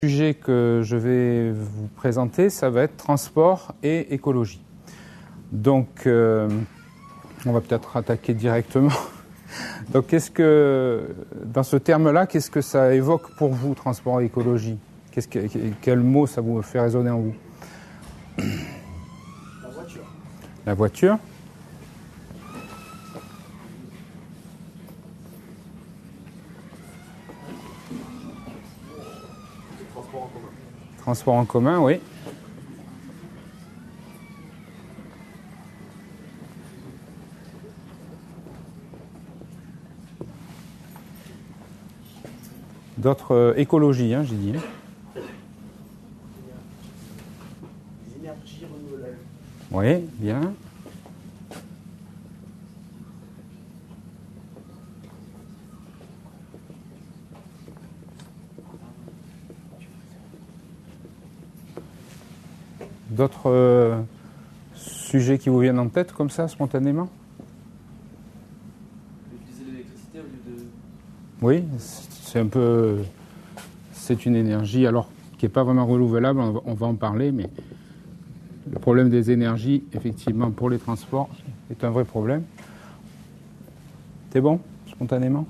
Le sujet que je vais vous présenter, ça va être transport et écologie. Donc, on va peut-être attaquer directement. Donc, dans ce terme-là, qu'est-ce que ça évoque pour vous, transport et écologie? Quel mot ça vous fait résonner en vous? La voiture. La voiture. Transport en commun. Transport en commun, oui. D'autres écologie, j'ai dit. Les énergies renouvelables. Oui, bien. D'autres sujets qui vous viennent en tête comme ça, spontanément? Utiliser l'électricité au lieu de... Oui, c'est une énergie, alors qui n'est pas vraiment renouvelable, on va en parler, mais le problème des énergies, effectivement, pour les transports, est un vrai problème. C'est bon, spontanément?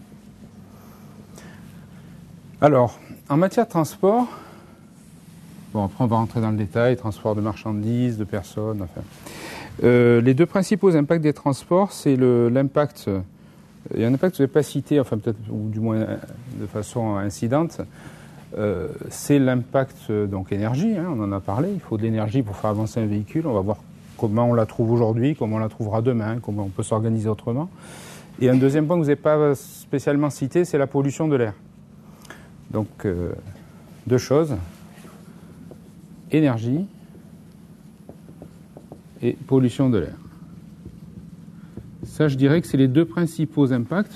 Alors, en matière de transport, bon, après on va rentrer dans le détail, transport de marchandises, de personnes, enfin. Les deux principaux impacts des transports, c'est l'impact... Il y a un impact que je ne vais pas citer, enfin peut-être, ou du moins de façon incidente, c'est l'impact donc énergie, on en a parlé, il faut de l'énergie pour faire avancer un véhicule, on va voir comment on la trouve aujourd'hui, comment on la trouvera demain, comment on peut s'organiser autrement. Et un deuxième point que vous n'avez pas spécialement cité, c'est la pollution de l'air. Donc deux choses, énergie et pollution de l'air. Ça, je dirais que c'est les deux principaux impacts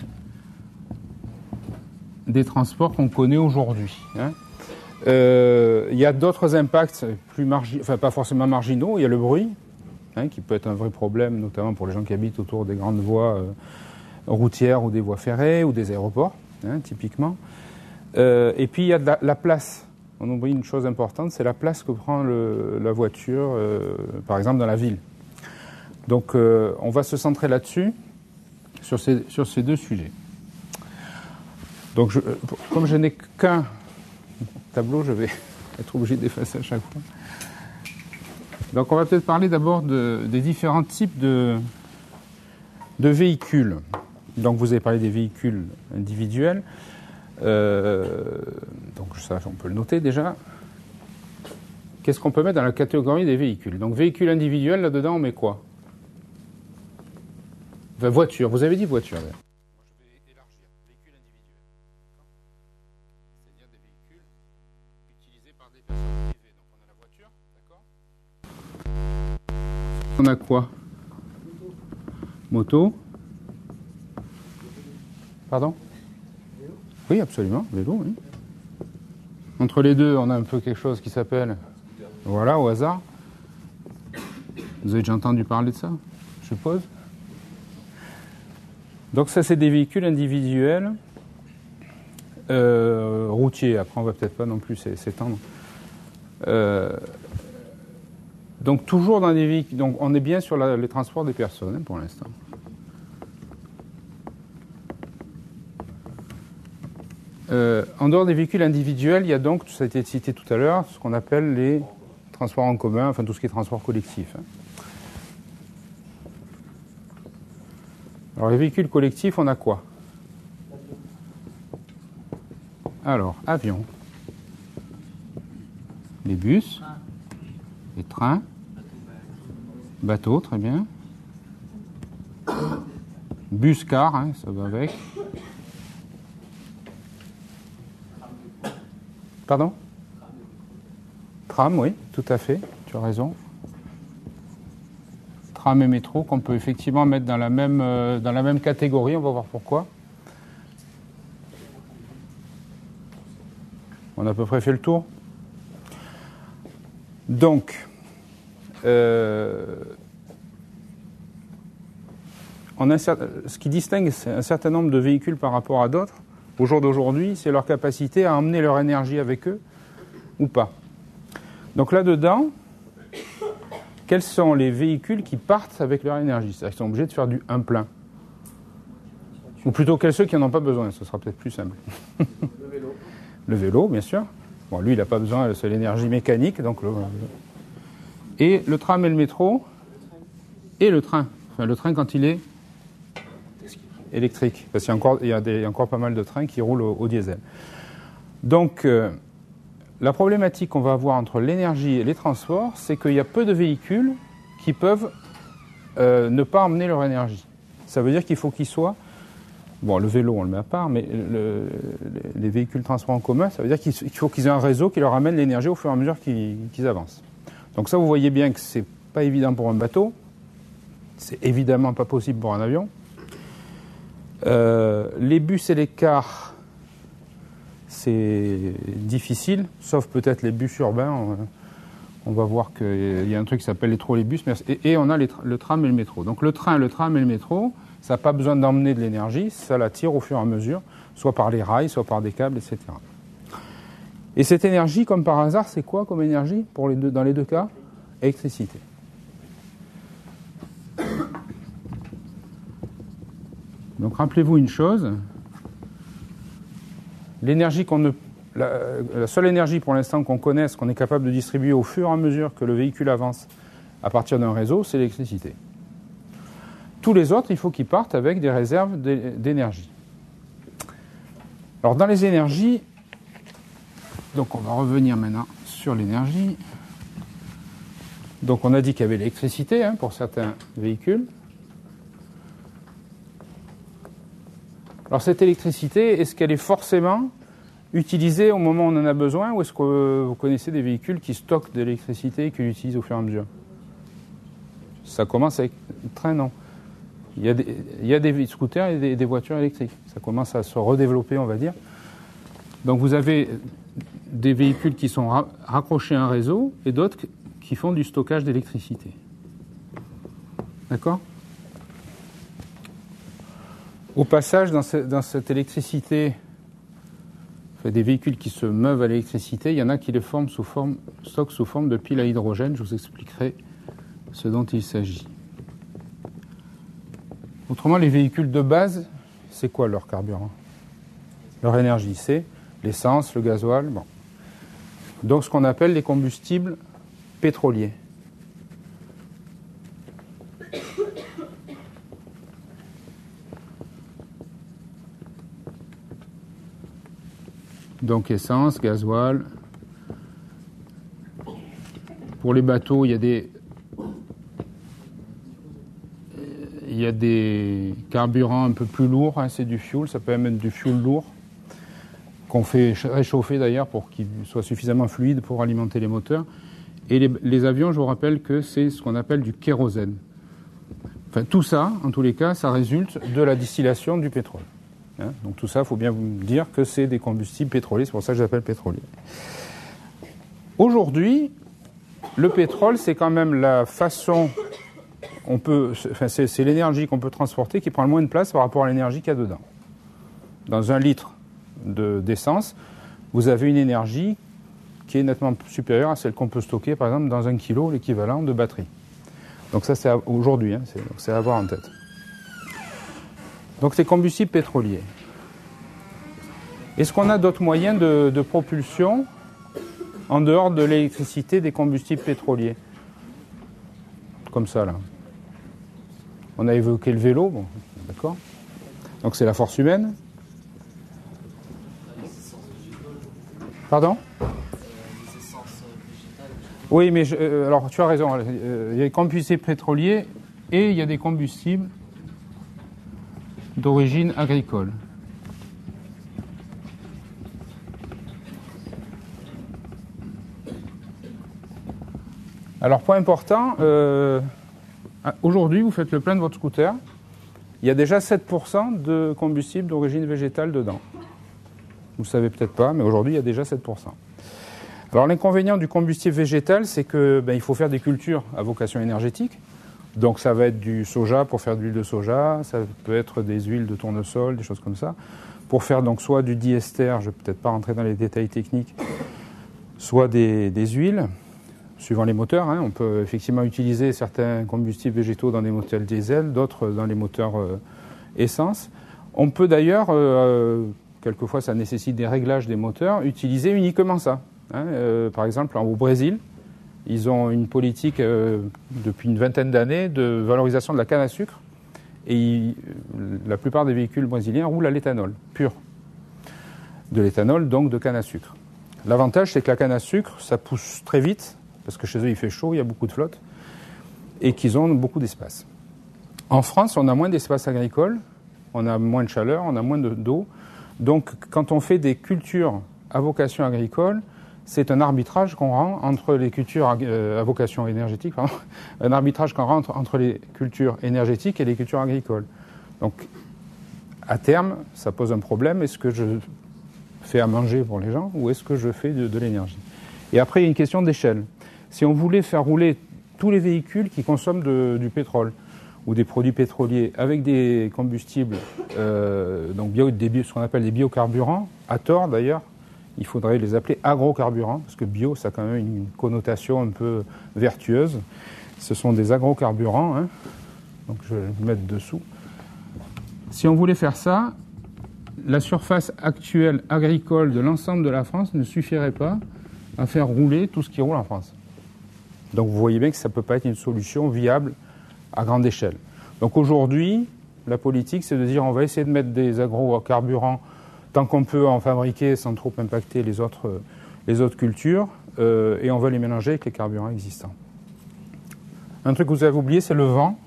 des transports qu'on connaît aujourd'hui. Il y a d'autres impacts pas forcément marginaux. Il y a le bruit, qui peut être un vrai problème, notamment pour les gens qui habitent autour des grandes voies routières ou des voies ferrées ou des aéroports, typiquement. Et puis il y a la place. On oublie une chose importante, c'est la place que prend la voiture, par exemple dans la ville. Donc on va se centrer là-dessus, sur ces deux sujets. Donc comme je n'ai qu'un tableau, je vais être obligé d'effacer à chaque fois. Donc on va peut-être parler d'abord des différents types de véhicules. Donc vous avez parlé des véhicules individuels. Donc ça, on peut le noter déjà. Qu'est-ce qu'on peut mettre dans la catégorie des véhicules? Donc véhicules individuels, là-dedans on met quoi? Enfin, voiture, vous avez dit voiture d'ailleurs. Moi je vais élargir, véhicules individuels. C'est-à-dire des véhicules utilisés par des personnes privées. Donc on a la voiture, d'accord? On a quoi? Moto. Pardon? Vélo. Oui, absolument, vélo, oui. Entre les deux, on a un peu quelque chose qui s'appelle... Voilà, au hasard. Vous avez déjà entendu parler de ça, je suppose? Donc ça, c'est des véhicules individuels, routiers. Après, on va peut-être pas non plus s'étendre. Donc toujours dans des véhicules. Donc on est bien sur les transports des personnes pour l'instant. En dehors des véhicules individuels, il y a donc, ça a été cité tout à l'heure, ce qu'on appelle les transports en commun, enfin tout ce qui est transport collectif. Alors les véhicules collectifs, on a quoi? Alors, avions, les bus, les trains, bateaux, très bien. Bus-car, ça va avec. Pardon? Tram, oui, tout à fait, tu as raison. Tram et métro qu'on peut effectivement mettre dans la même catégorie, on va voir pourquoi. On a à peu près fait le tour. Donc, ce qui distingue un certain nombre de véhicules par rapport à d'autres, au jour d'aujourd'hui, c'est leur capacité à emmener leur énergie avec eux ou pas. Donc là-dedans, quels sont les véhicules qui partent avec leur énergie? C'est-à-dire qu'ils sont obligés de faire du 1 plein. Ou plutôt, quels ceux qui n'en ont pas besoin? Ce sera peut-être plus simple. Le vélo. Le vélo, bien sûr. Bon, lui, il n'a pas besoin, c'est l'énergie mécanique. Donc et le tram et le métro. Et le train. Enfin, le train quand il est électrique. Parce qu'il y a encore pas mal de trains qui roulent au diesel. Donc, la problématique qu'on va avoir entre l'énergie et les transports, c'est qu'il y a peu de véhicules qui peuvent ne pas emmener leur énergie. Ça veut dire qu'il faut qu'ils soient... Bon, le vélo, on le met à part, mais les véhicules de transport en commun, ça veut dire qu'il faut qu'ils aient un réseau qui leur amène l'énergie au fur et à mesure qu'ils avancent. Donc ça, vous voyez bien que c'est pas évident pour un bateau. C'est évidemment pas possible pour un avion. Les bus et les cars, c'est difficile, sauf peut-être les bus urbains. On va voir qu'il y a un truc qui s'appelle les trolleybus, et on a le tram et le métro. Donc le train, le tram et le métro, ça n'a pas besoin d'emmener de l'énergie, ça la tire au fur et à mesure, soit par les rails, soit par des câbles, etc. Et cette énergie, comme par hasard, c'est quoi comme énergie dans les deux cas? Électricité. Donc rappelez-vous une chose, l'énergie la seule énergie pour l'instant qu'on connaisse, qu'on est capable de distribuer au fur et à mesure que le véhicule avance à partir d'un réseau, c'est l'électricité. Tous les autres, il faut qu'ils partent avec des réserves d'énergie. Alors dans les énergies, donc on va revenir maintenant sur l'énergie. Donc on a dit qu'il y avait l'électricité pour certains véhicules. Alors cette électricité, est-ce qu'elle est forcément utilisée au moment où on en a besoin, ou est-ce que vous connaissez des véhicules qui stockent de l'électricité et qui l'utilisent au fur et à mesure? Ça commence avec le train, non. Il y a des scooters et des voitures électriques. Ça commence à se redévelopper, on va dire. Donc vous avez des véhicules qui sont raccrochés à un réseau et d'autres qui font du stockage d'électricité. D'accord? Au passage, dans cette électricité, des véhicules qui se meuvent à l'électricité, il y en a qui les stockent sous forme de piles à hydrogène. Je vous expliquerai ce dont il s'agit. Autrement, les véhicules de base, c'est quoi leur carburant? Leur énergie, c'est l'essence, le gasoil. Bon. Donc ce qu'on appelle les combustibles pétroliers. Donc essence, gasoil. Pour les bateaux, il y a des carburants un peu plus lourds, c'est du fuel, ça peut même être du fuel lourd, qu'on fait réchauffer d'ailleurs pour qu'il soit suffisamment fluide pour alimenter les moteurs. Et les avions, je vous rappelle que c'est ce qu'on appelle du kérosène. Enfin, tout ça, en tous les cas, ça résulte de la distillation du pétrole. Donc tout ça, il faut bien vous dire que c'est des combustibles pétroliers, c'est pour ça que j'appelle pétrolier. Aujourd'hui, le pétrole, c'est quand même la façon... c'est l'énergie qu'on peut transporter qui prend le moins de place par rapport à l'énergie qu'il y a dedans. Dans 1 litre d'essence, vous avez une énergie qui est nettement supérieure à celle qu'on peut stocker, par exemple, dans 1 kilo, l'équivalent de batterie. Donc ça, c'est aujourd'hui, c'est à avoir en tête. Donc ces combustibles pétroliers. Est-ce qu'on a d'autres moyens de propulsion en dehors de l'électricité des combustibles pétroliers? Comme ça, là. On a évoqué le vélo, bon, d'accord. Donc c'est la force humaine. Pardon? Les essences végétales. Oui, mais alors tu as raison. Il y a des combustibles pétroliers et il y a des combustibles d'origine agricole. Alors, point important, aujourd'hui, vous faites le plein de votre scooter, il y a déjà 7% de combustible d'origine végétale dedans. Vous ne savez peut-être pas, mais aujourd'hui, il y a déjà 7%. Alors, l'inconvénient du combustible végétal, c'est que il faut faire des cultures à vocation énergétique. Donc, ça va être du soja pour faire de l'huile de soja, ça peut être des huiles de tournesol, des choses comme ça. Pour faire donc soit du diester, je ne vais peut-être pas rentrer dans les détails techniques, soit des huiles, suivant les moteurs. On peut effectivement utiliser certains combustibles végétaux dans des moteurs diesel, d'autres dans les moteurs essence. On peut d'ailleurs, quelquefois ça nécessite des réglages des moteurs, utiliser uniquement ça. Par exemple, au Brésil, ils ont une politique depuis une vingtaine d'années de valorisation de la canne à sucre. Et la plupart des véhicules brésiliens roulent à l'éthanol pur. De l'éthanol, donc de canne à sucre. L'avantage, c'est que la canne à sucre, ça pousse très vite, parce que chez eux, il fait chaud, il y a beaucoup de flotte, et qu'ils ont beaucoup d'espace. En France, on a moins d'espace agricole, on a moins de chaleur, on a moins d'eau. Donc, quand on fait des cultures à vocation agricole, c'est un arbitrage qu'on rend entre les cultures à vocation énergétique, un arbitrage qu'on rend entre les cultures énergétiques et les cultures agricoles. Donc, à terme, ça pose un problème. Est-ce que je fais à manger pour les gens ou est-ce que je fais de l'énergie? Et après, il y a une question d'échelle. Si on voulait faire rouler tous les véhicules qui consomment du pétrole ou des produits pétroliers avec des combustibles, donc ce qu'on appelle des biocarburants, à tort d'ailleurs, il faudrait les appeler agrocarburants, parce que bio, ça a quand même une connotation un peu vertueuse. Ce sont des agrocarburants, donc je vais le mettre dessous. Si on voulait faire ça, la surface actuelle agricole de l'ensemble de la France ne suffirait pas à faire rouler tout ce qui roule en France. Donc vous voyez bien que ça ne peut pas être une solution viable à grande échelle. Donc aujourd'hui, la politique, c'est de dire on va essayer de mettre des agrocarburants tant qu'on peut en fabriquer sans trop impacter les autres cultures, et on va les mélanger avec les carburants existants. Un truc que vous avez oublié, c'est le vent.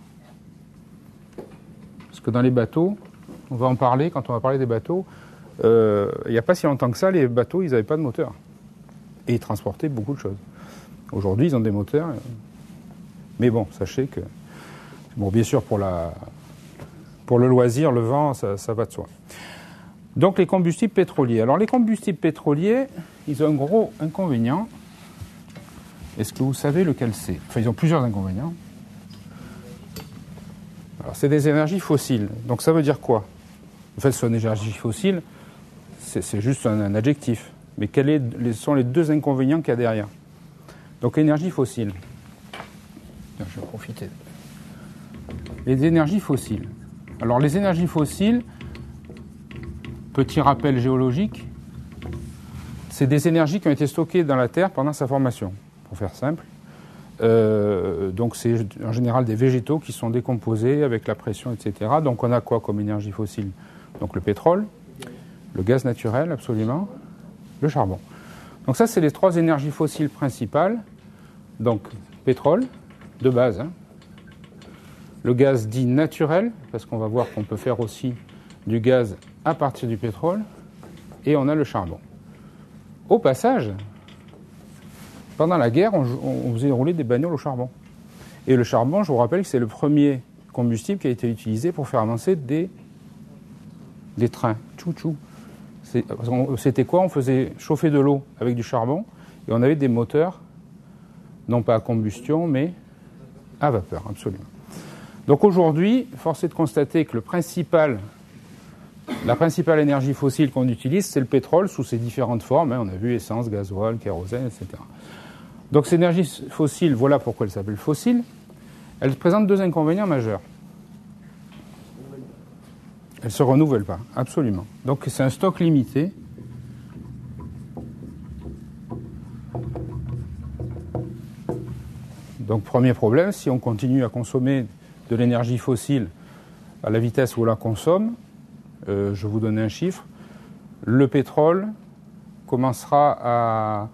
Parce que dans les bateaux, on va en parler, quand on va parler des bateaux, il n'y a pas si longtemps que ça, les bateaux, ils n'avaient pas de moteur. Et ils transportaient beaucoup de choses. Aujourd'hui, ils ont des moteurs. Mais bon, sachez que, bon, bien sûr, pour le loisir, le vent, ça va de soi. Donc les combustibles pétroliers. Alors les combustibles pétroliers, ils ont un gros inconvénient. Est-ce que vous savez lequel c'est? Enfin, ils ont plusieurs inconvénients. Alors c'est des énergies fossiles. Donc ça veut dire quoi? En fait, ce sont des énergies fossiles, c'est juste un adjectif. Mais quels sont les deux inconvénients qu'il y a derrière? Donc énergie fossile. Je vais profiter. Les énergies fossiles. Alors les énergies fossiles, petit rappel géologique, c'est des énergies qui ont été stockées dans la Terre pendant sa formation, pour faire simple. Donc c'est en général des végétaux qui sont décomposés avec la pression, etc. Donc on a quoi comme énergie fossile? Donc le pétrole, le gaz naturel, absolument, le charbon. Donc ça, c'est les trois énergies fossiles principales. Donc pétrole, de base, le gaz dit naturel, parce qu'on va voir qu'on peut faire aussi du gaz à partir du pétrole, et on a le charbon. Au passage, pendant la guerre, on faisait rouler des bagnoles au charbon. Et le charbon, je vous rappelle que c'est le premier combustible qui a été utilisé pour faire avancer des trains. Tchou-tchou. C'était quoi? On faisait chauffer de l'eau avec du charbon, et on avait des moteurs, non pas à combustion, mais à vapeur, absolument. Donc aujourd'hui, force est de constater que la principale énergie fossile qu'on utilise, c'est le pétrole sous ses différentes formes. On a vu essence, gasoil, kérosène, etc. Donc ces énergies fossiles, voilà pourquoi elles s'appellent fossiles. Elles présentent deux inconvénients majeurs. Elles ne se renouvellent pas, absolument. Donc c'est un stock limité. Donc premier problème, si on continue à consommer de l'énergie fossile à la vitesse où on la consomme, je vous donne un chiffre, le pétrole commencera à...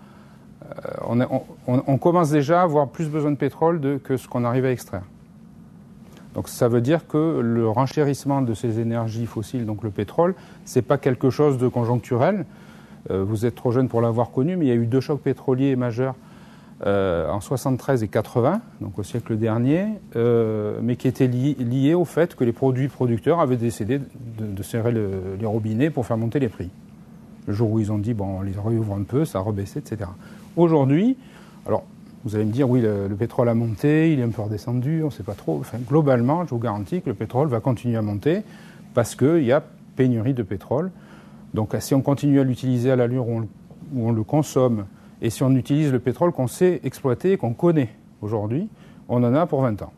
on commence déjà à avoir plus besoin de pétrole que ce qu'on arrive à extraire. Donc ça veut dire que le renchérissement de ces énergies fossiles, donc le pétrole, c'est pas quelque chose de conjoncturel. Vous êtes trop jeune pour l'avoir connu, mais il y a eu deux chocs pétroliers majeurs en 73 et 80, donc au siècle dernier, mais qui étaient liés au fait que les producteurs avaient décidé de serrer les robinets pour faire monter les prix. Le jour où ils ont dit, bon, on les réouvre un peu, ça a rebaissé, etc. Aujourd'hui, alors, vous allez me dire, oui, le pétrole a monté, il est un peu redescendu, on ne sait pas trop. Enfin, globalement, je vous garantis que le pétrole va continuer à monter parce qu'il y a pénurie de pétrole. Donc, si on continue à l'utiliser à l'allure où on le consomme Et si on utilise le pétrole qu'on sait exploiter, qu'on connaît aujourd'hui, on en a pour 20 ans.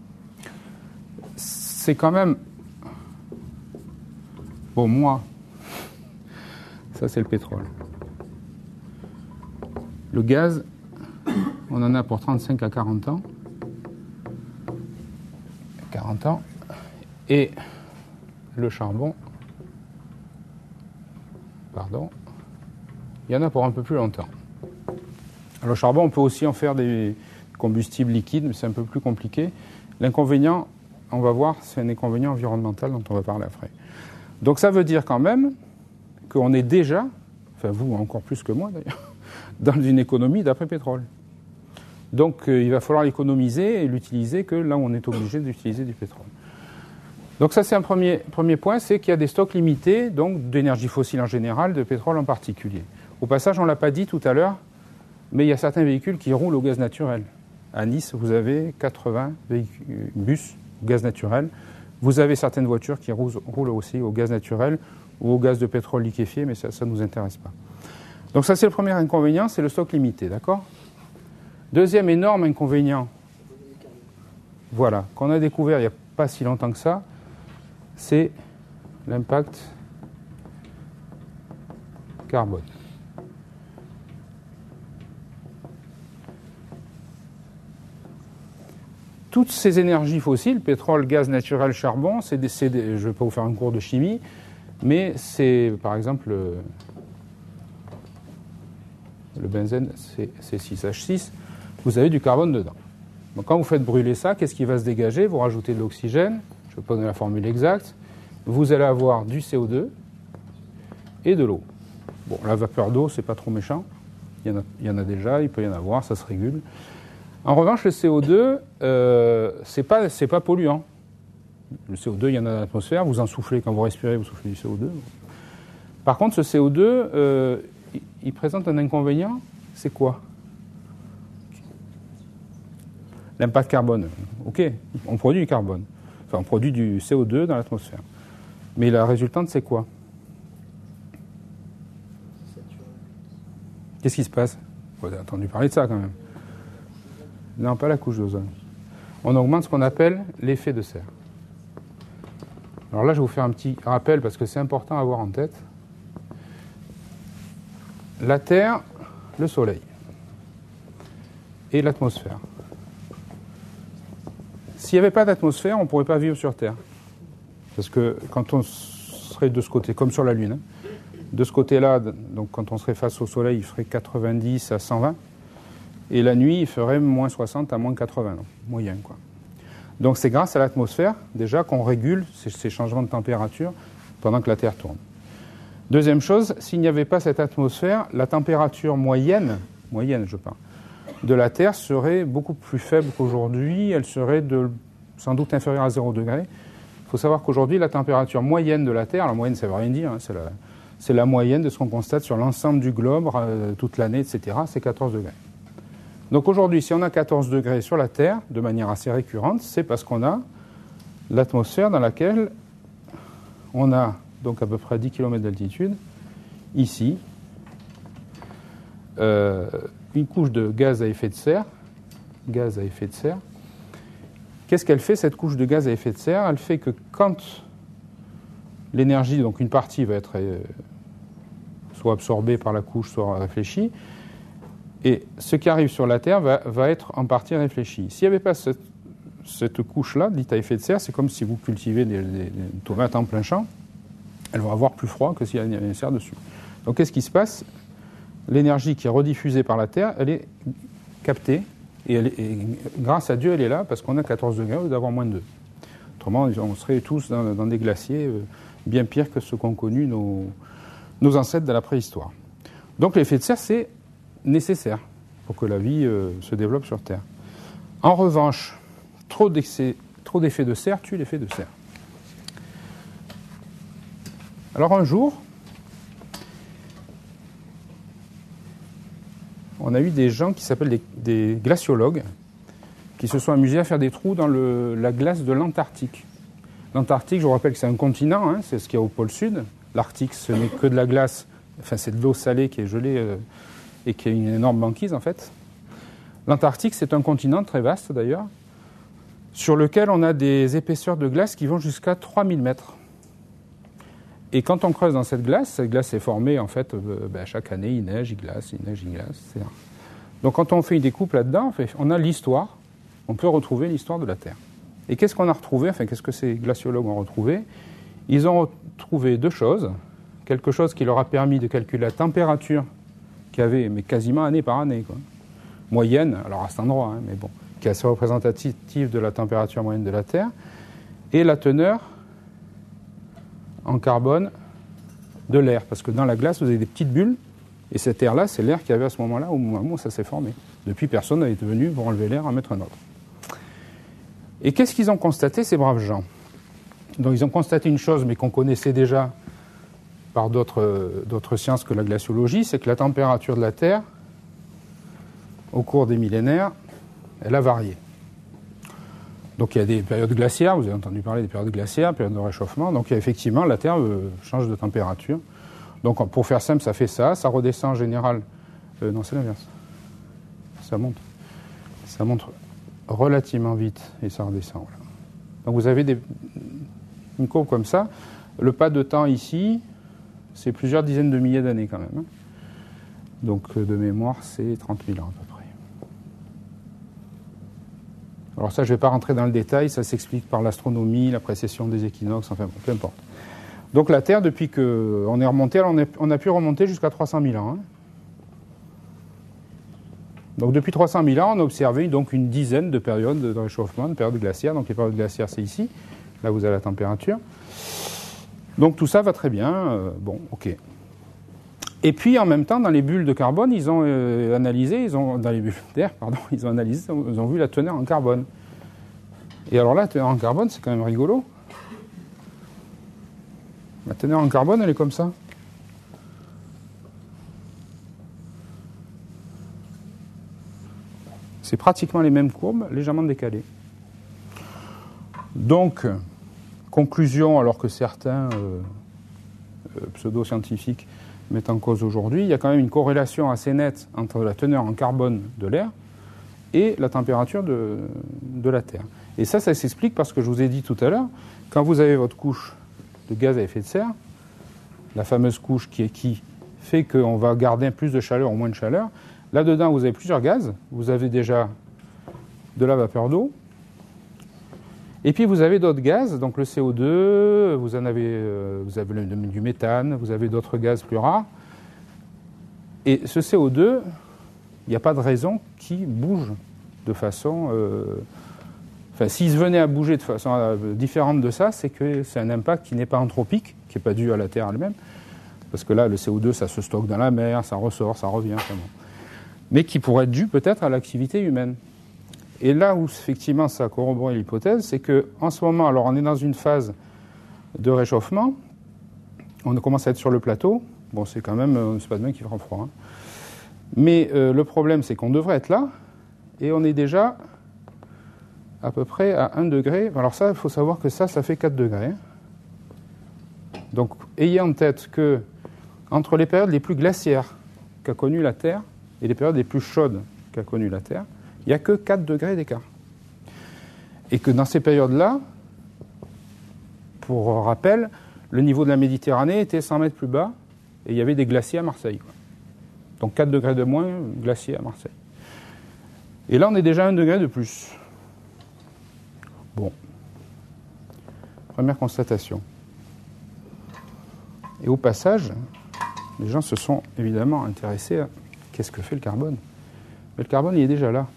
C'est quand même... Bon, moi, ça c'est le pétrole. Le gaz, on en a pour 35 à 40 ans. 40 ans. Et le charbon, il y en a pour un peu plus longtemps. Alors, le charbon, on peut aussi en faire des combustibles liquides, mais c'est un peu plus compliqué. L'inconvénient, on va voir, c'est un inconvénient environnemental dont on va parler après. Donc ça veut dire quand même qu'on est déjà, enfin vous encore plus que moi d'ailleurs, dans une économie d'après-pétrole. Donc il va falloir l'économiser et l'utiliser que là où on est obligé d'utiliser du pétrole. Donc ça c'est un premier point, c'est qu'il y a des stocks limités donc d'énergie fossile en général, de pétrole en particulier. Au passage, on ne l'a pas dit tout à l'heure, mais il y a certains véhicules qui roulent au gaz naturel. À Nice, vous avez 80 bus au gaz naturel. Vous avez certaines voitures qui roulent aussi au gaz naturel ou au gaz de pétrole liquéfié, mais ça ne nous intéresse pas. Donc ça, c'est le premier inconvénient, c'est le stock limité, d'accord ? Deuxième énorme inconvénient, voilà, qu'on a découvert il n'y a pas si longtemps que ça, c'est l'impact carbone. Toutes ces énergies fossiles, pétrole, gaz naturel, charbon, je ne vais pas vous faire un cours de chimie, mais c'est, par exemple, le benzène, c'est 6H6, vous avez du carbone dedans. Donc quand vous faites brûler ça, qu'est-ce qui va se dégager ? Vous rajoutez de l'oxygène, je ne vais pas donner la formule exacte, vous allez avoir du CO2 et de l'eau. Bon, la vapeur d'eau, c'est pas trop méchant, il y en a déjà, il peut y en avoir, ça se régule. En revanche, le CO2, c'est pas polluant. Le CO2, il y en a dans l'atmosphère, vous en soufflez quand vous respirez, vous soufflez du CO2. Par contre, ce CO2, il présente un inconvénient, c'est quoi ? L'impact carbone. Ok, on produit du carbone. Enfin, on produit du CO2 dans l'atmosphère. Mais la résultante, c'est quoi ? Qu'est-ce qui se passe ? Vous avez entendu parler de ça quand même. Non, pas la couche d'ozone. On augmente ce qu'on appelle l'effet de serre. Alors là, je vais vous faire un petit rappel parce que c'est important à avoir en tête. La Terre, le Soleil et l'atmosphère. S'il n'y avait pas d'atmosphère, on ne pourrait pas vivre sur Terre. Parce que quand on serait de ce côté, comme sur la Lune, de ce côté-là, donc quand on serait face au Soleil, il ferait 90 à 120. Et la nuit, il ferait moins 60 à moins 80, donc moyen, quoi. Donc c'est grâce à l'atmosphère, déjà, qu'on régule ces changements de température pendant que la Terre tourne. Deuxième chose, s'il n'y avait pas cette atmosphère, la température moyenne je parle, de la Terre serait beaucoup plus faible qu'aujourd'hui, elle serait sans doute inférieure à 0 degré. Il faut savoir qu'aujourd'hui, la température moyenne de la Terre, la moyenne ça ne veut rien dire, hein, c'est la moyenne de ce qu'on constate sur l'ensemble du globe, toute l'année, etc., c'est 14 degrés. Donc aujourd'hui, si on a 14 degrés sur la Terre, de manière assez récurrente, c'est parce qu'on a l'atmosphère dans laquelle on a donc à peu près 10 km d'altitude, ici, une couche de gaz à effet de serre. Qu'est-ce qu'elle fait, cette couche de gaz à effet de serre ? Elle fait que quand l'énergie, donc une partie va être soit absorbée par la couche, soit réfléchie, et ce qui arrive sur la Terre va être en partie réfléchi. S'il n'y avait pas cette couche-là, dite à effet de serre, c'est comme si vous cultivez des tomates en plein champ, elles vont avoir plus froid que s'il y a une serre dessus. Donc qu'est-ce qui se passe ? L'énergie qui est rediffusée par la Terre, elle est captée, et grâce à Dieu, elle est là, parce qu'on a 14 degrés au lieu d'avoir moins de 2. Autrement, on serait tous dans des glaciers bien pires que ceux qu'ont connus nos ancêtres de la préhistoire. Donc l'effet de serre, c'est nécessaire pour que la vie se développe sur Terre. En revanche, trop d'effet de serre tue l'effet de serre. Alors un jour, on a eu des gens qui s'appellent des glaciologues qui se sont amusés à faire des trous dans la glace de l'Antarctique. L'Antarctique, je vous rappelle que c'est un continent, hein, c'est ce qu'il y a au pôle sud. L'Arctique, ce n'est que de la glace, enfin c'est de l'eau salée qui est gelée et qui a une énorme banquise en fait. L'Antarctique, c'est un continent très vaste d'ailleurs, sur lequel on a des épaisseurs de glace qui vont jusqu'à 3000 mètres. Et quand on creuse dans cette glace est formée en fait, chaque année il neige, il glace, etc. Donc quand on fait une découpe là-dedans, on a l'histoire, on peut retrouver l'histoire de la Terre. Et qu'est-ce qu'on a retrouvé, qu'est-ce que ces glaciologues ont retrouvé? Ils ont retrouvé deux choses. Quelque chose qui leur a permis de calculer la température qu'il y avait, mais quasiment année par année, quoi. Moyenne, alors à cet endroit, mais bon, qui est assez représentative de la température moyenne de la Terre, et la teneur en carbone de l'air. Parce que dans la glace, vous avez des petites bulles, et cet air-là, c'est l'air qu'il y avait à ce moment-là, au moment où ça s'est formé. Depuis, personne n'est venu pour enlever l'air, en mettre un autre. Et qu'est-ce qu'ils ont constaté, ces braves gens? Donc ils ont constaté une chose, mais qu'on connaissait déjà par d'autres sciences que la glaciologie, c'est que la température de la Terre, au cours des millénaires, elle a varié. Donc il y a des périodes glaciaires, vous avez entendu parler des périodes glaciaires, périodes de réchauffement, donc effectivement la Terre change de température. Donc pour faire simple, ça fait ça redescend en général, non c'est l'inverse, ça monte relativement vite et ça redescend. Voilà. Donc vous avez une courbe comme ça, le pas de temps ici, c'est plusieurs dizaines de milliers d'années quand même. Donc de mémoire, c'est 30 000 ans à peu près. Alors ça, je ne vais pas rentrer dans le détail, ça s'explique par l'astronomie, la précession des équinoxes, enfin bon, peu importe. Donc la Terre, depuis qu'on est remonté, alors on a pu remonter jusqu'à 300 000 ans. Donc depuis 300 000 ans, on a observé donc une dizaine de périodes de réchauffement, de périodes glaciaires. Donc les périodes glaciaires, c'est ici, là vous avez la température. Donc tout ça va très bien, bon, ok. Et puis en même temps, dans les bulles de carbone, ils ont analysé, dans les bulles d'air, pardon, ils ont vu la teneur en carbone. Et alors là, la teneur en carbone, c'est quand même rigolo. La teneur en carbone, elle est comme ça. C'est pratiquement les mêmes courbes, légèrement décalées. Donc, conclusion, alors que certains pseudo-scientifiques mettent en cause aujourd'hui, il y a quand même une corrélation assez nette entre la teneur en carbone de l'air et la température de la Terre. Et ça s'explique parce que je vous ai dit tout à l'heure, quand vous avez votre couche de gaz à effet de serre, la fameuse couche qui fait qu'on va garder plus de chaleur ou moins de chaleur, là-dedans vous avez plusieurs gaz, vous avez déjà de la vapeur d'eau, et puis vous avez d'autres gaz, donc le CO2, vous avez du méthane, vous avez d'autres gaz plus rares. Et ce CO2, il n'y a pas de raison qu'il bouge de façon... s'il venait à bouger de façon différente de ça, c'est que c'est un impact qui n'est pas anthropique, qui n'est pas dû à la Terre elle-même, parce que là, le CO2, ça se stocke dans la mer, ça ressort, ça revient, vraiment. Mais qui pourrait être dû peut-être à l'activité humaine. Et là où, effectivement, ça a corroboré l'hypothèse, c'est qu'en ce moment, alors on est dans une phase de réchauffement, on commence à être sur le plateau, bon, c'est quand même, c'est pas demain qu'il fera froid, hein. Mais le problème, c'est qu'on devrait être là, et on est déjà à peu près à 1 degré. Alors ça, il faut savoir que ça fait 4 degrés. Donc, ayez en tête que entre les périodes les plus glaciaires qu'a connues la Terre et les périodes les plus chaudes qu'a connues la Terre, il n'y a que 4 degrés d'écart. Et que dans ces périodes-là, pour rappel, le niveau de la Méditerranée était 100 mètres plus bas et il y avait des glaciers à Marseille. Donc 4 degrés de moins, glaciers à Marseille. Et là, on est déjà à 1 degré de plus. Bon. Première constatation. Et au passage, les gens se sont évidemment intéressés à qu'est-ce que fait le carbone. Mais le carbone, il est déjà là.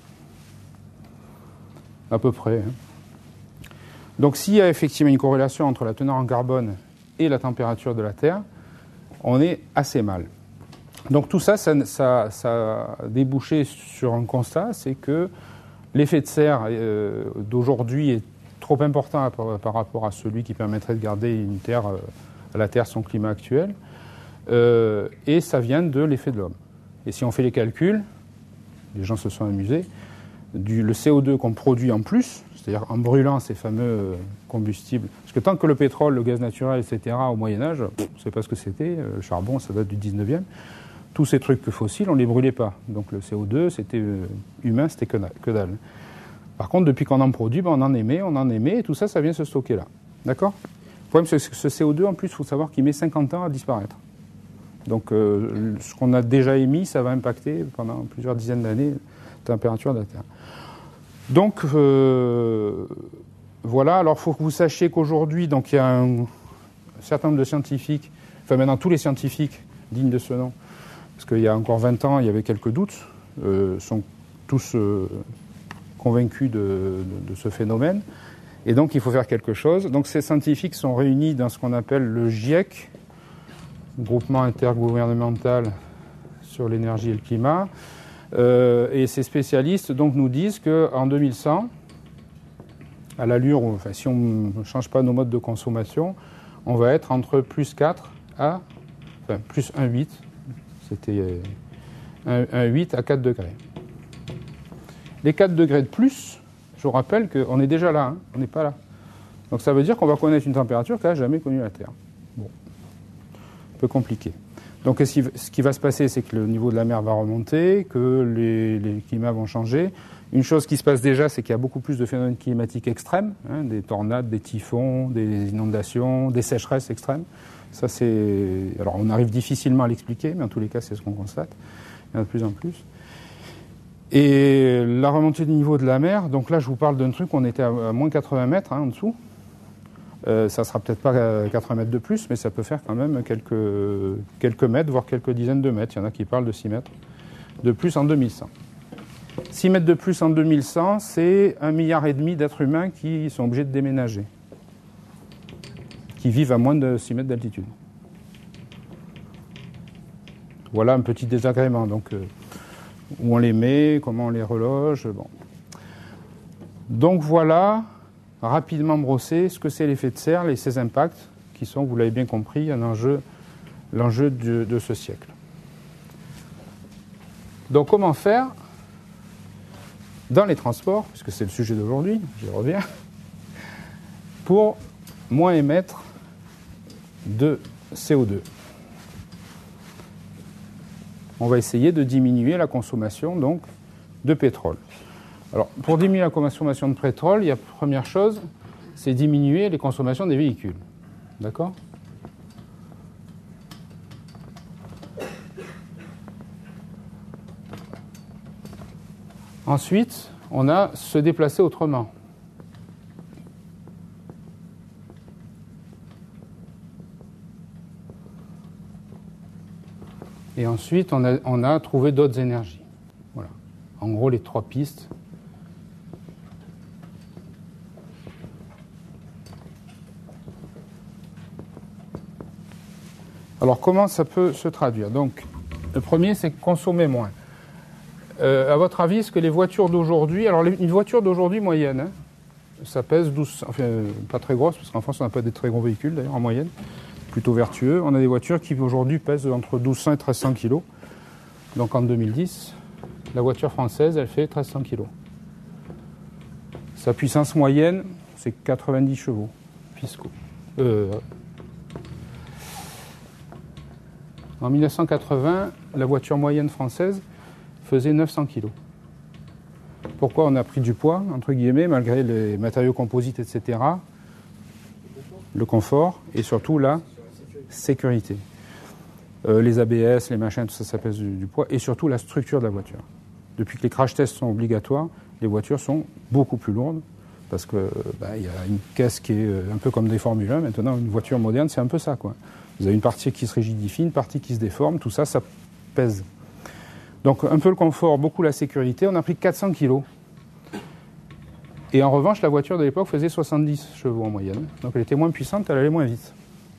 À peu près. Donc s'il y a effectivement une corrélation entre la teneur en carbone et la température de la Terre, on est assez mal. Donc tout ça, ça a débouché sur un constat, c'est que l'effet de serre d'aujourd'hui est trop important par rapport à celui qui permettrait de garder à la Terre son climat actuel, et ça vient de l'effet de l'homme. Et si on fait les calculs, les gens se sont amusés, le CO2 qu'on produit en plus, c'est-à-dire en brûlant ces fameux combustibles, parce que tant que le pétrole, le gaz naturel, etc., au Moyen-Âge, on ne sait pas ce que c'était, le charbon, ça date du 19e, tous ces trucs fossiles, on ne les brûlait pas. Donc le CO2, c'était humain, c'était que dalle. Par contre, depuis qu'on en produit, on en émet, et tout ça, ça vient se stocker là. D'accord ? Le problème, c'est que ce CO2, en plus, il faut savoir qu'il met 50 ans à disparaître. Donc ce qu'on a déjà émis, ça va impacter pendant plusieurs dizaines d'années la température de la Terre. Donc voilà, alors il faut que vous sachiez qu'aujourd'hui, donc il y a un certain nombre de scientifiques, enfin maintenant tous les scientifiques dignes de ce nom, parce qu'il y a encore 20 ans, il y avait quelques doutes, sont tous convaincus de ce phénomène. Et donc il faut faire quelque chose. Donc ces scientifiques sont réunis dans ce qu'on appelle le GIEC, Groupement intergouvernemental sur l'énergie et le climat. Et ces spécialistes donc, nous disent qu'en 2100, à l'allure, enfin, si on ne change pas nos modes de consommation, on va être entre plus 4 à plus 1,8. C'était 1,8 à 4 degrés. Les 4 degrés de plus, je vous rappelle qu'on est déjà là, hein, on n'est pas là. Donc ça veut dire qu'on va connaître une température qu'a jamais connue la Terre. Bon, un peu compliqué. Donc ce qui va se passer, c'est que le niveau de la mer va remonter, que les climats vont changer. Une chose qui se passe déjà, c'est qu'il y a beaucoup plus de phénomènes climatiques extrêmes, hein, des tornades, des typhons, des inondations, des sécheresses extrêmes. Ça, alors on arrive difficilement à l'expliquer, mais en tous les cas, c'est ce qu'on constate. Il y en a de plus en plus. Et la remontée du niveau de la mer, donc là, je vous parle d'un truc, on était à moins 80 mètres en dessous. Ça sera peut-être pas 80 mètres de plus, mais ça peut faire quand même quelques mètres, voire quelques dizaines de mètres. Il y en a qui parlent de 6 mètres de plus en 2100. 6 mètres de plus en 2100, c'est 1,5 milliard d'êtres humains qui sont obligés de déménager, qui vivent à moins de 6 mètres d'altitude. Voilà un petit désagrément. Donc, où on les met, comment on les reloge. Bon. Donc voilà, rapidement brossé, ce que c'est l'effet de serre et ses impacts, qui sont, vous l'avez bien compris, l'enjeu de ce siècle. Donc comment faire dans les transports, puisque c'est le sujet d'aujourd'hui, j'y reviens, pour moins émettre de CO2. On va essayer de diminuer la consommation donc, de pétrole. Alors, pour diminuer la consommation de pétrole, il y a première chose, c'est diminuer les consommations des véhicules. D'accord ? Ensuite, on a se déplacer autrement. Et ensuite, on a trouvé d'autres énergies. Voilà. En gros, les 3 pistes. Alors, comment ça peut se traduire ? Donc, le premier, c'est consommer moins. À votre avis, est-ce que les voitures d'aujourd'hui... Alors, une voiture d'aujourd'hui moyenne, hein, ça pèse 12... Enfin, pas très grosse, parce qu'en France, on n'a pas des très gros véhicules, d'ailleurs, en moyenne. Plutôt vertueux. On a des voitures qui, aujourd'hui, pèsent entre 1200 et 1300 kg. Donc, en 2010, la voiture française, elle fait 1300 kg. Sa puissance moyenne, c'est 90 chevaux fiscaux. En 1980, la voiture moyenne française faisait 900 kg. Pourquoi on a pris du poids, entre guillemets, malgré les matériaux composites, etc. Le confort et surtout la sécurité. Les ABS, les machins, tout ça, ça pèse du poids. Et surtout la structure de la voiture. Depuis que les crash tests sont obligatoires, les voitures sont beaucoup plus lourdes. Parce que y a une caisse qui est un peu comme des Formule 1. Maintenant, une voiture moderne, c'est un peu ça, quoi. Vous avez une partie qui se rigidifie, une partie qui se déforme. Tout ça, ça pèse. Donc, un peu le confort, beaucoup la sécurité. On a pris 400 kilos. Et en revanche, la voiture de l'époque faisait 70 chevaux en moyenne. Donc, elle était moins puissante, elle allait moins vite.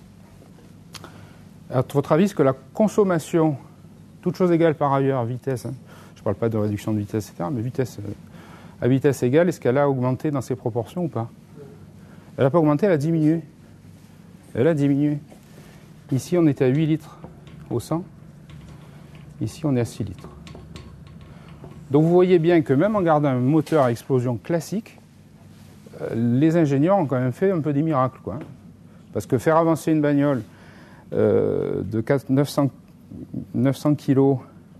À votre avis, est-ce que la consommation, toute chose égale par ailleurs, vitesse, hein, je ne parle pas de réduction de vitesse, etc., mais vitesse, à vitesse égale, est-ce qu'elle a augmenté dans ses proportions ou pas ? Elle n'a pas augmenté, elle a diminué. Elle a diminué. Ici, on était à 8 litres au 100. Ici, on est à 6 litres. Donc, vous voyez bien que même en gardant un moteur à explosion classique, les ingénieurs ont quand même fait un peu des miracles, quoi. Parce que faire avancer une bagnole de 900 900 kg,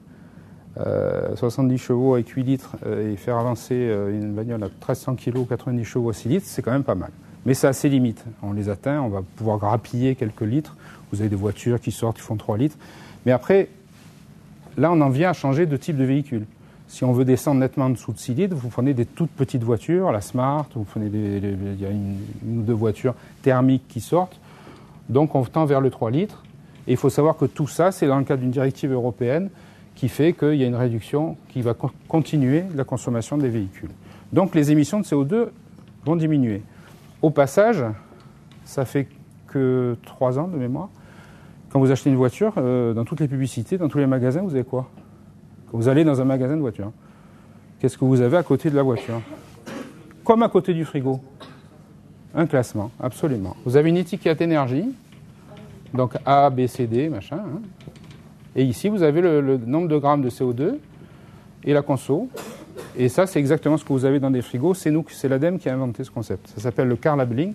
70 chevaux avec 8 litres et faire avancer une bagnole à 1300 kg, 90 chevaux à 6 litres, c'est quand même pas mal. Mais ça a ses limites. On les atteint, on va pouvoir grappiller quelques litres. Vous avez des voitures qui sortent, qui font 3 litres. Mais après, là, on en vient à changer de type de véhicule. Si on veut descendre nettement en dessous de 6 litres, vous prenez des toutes petites voitures, la Smart, vous prenez il y a une ou deux voitures thermiques qui sortent. Donc on tend vers le 3 litres. Et il faut savoir que tout ça, c'est dans le cadre d'une directive européenne qui fait qu'il y a une réduction qui va continuer de la consommation des véhicules. Donc les émissions de CO2 vont diminuer. Au passage, ça fait que 3 ans de mémoire. Quand vous achetez une voiture, dans toutes les publicités, dans tous les magasins, vous avez quoi ? Quand vous allez dans un magasin de voiture, qu'est-ce que vous avez à côté de la voiture ? Comme à côté du frigo. Un classement, absolument. Vous avez une étiquette énergie, donc A, B, C, D, machin. Hein. Et ici, vous avez le nombre de grammes de CO2 et la conso. Et ça, c'est exactement ce que vous avez dans des frigos. C'est l'ADEME qui a inventé ce concept. Ça s'appelle le car labeling,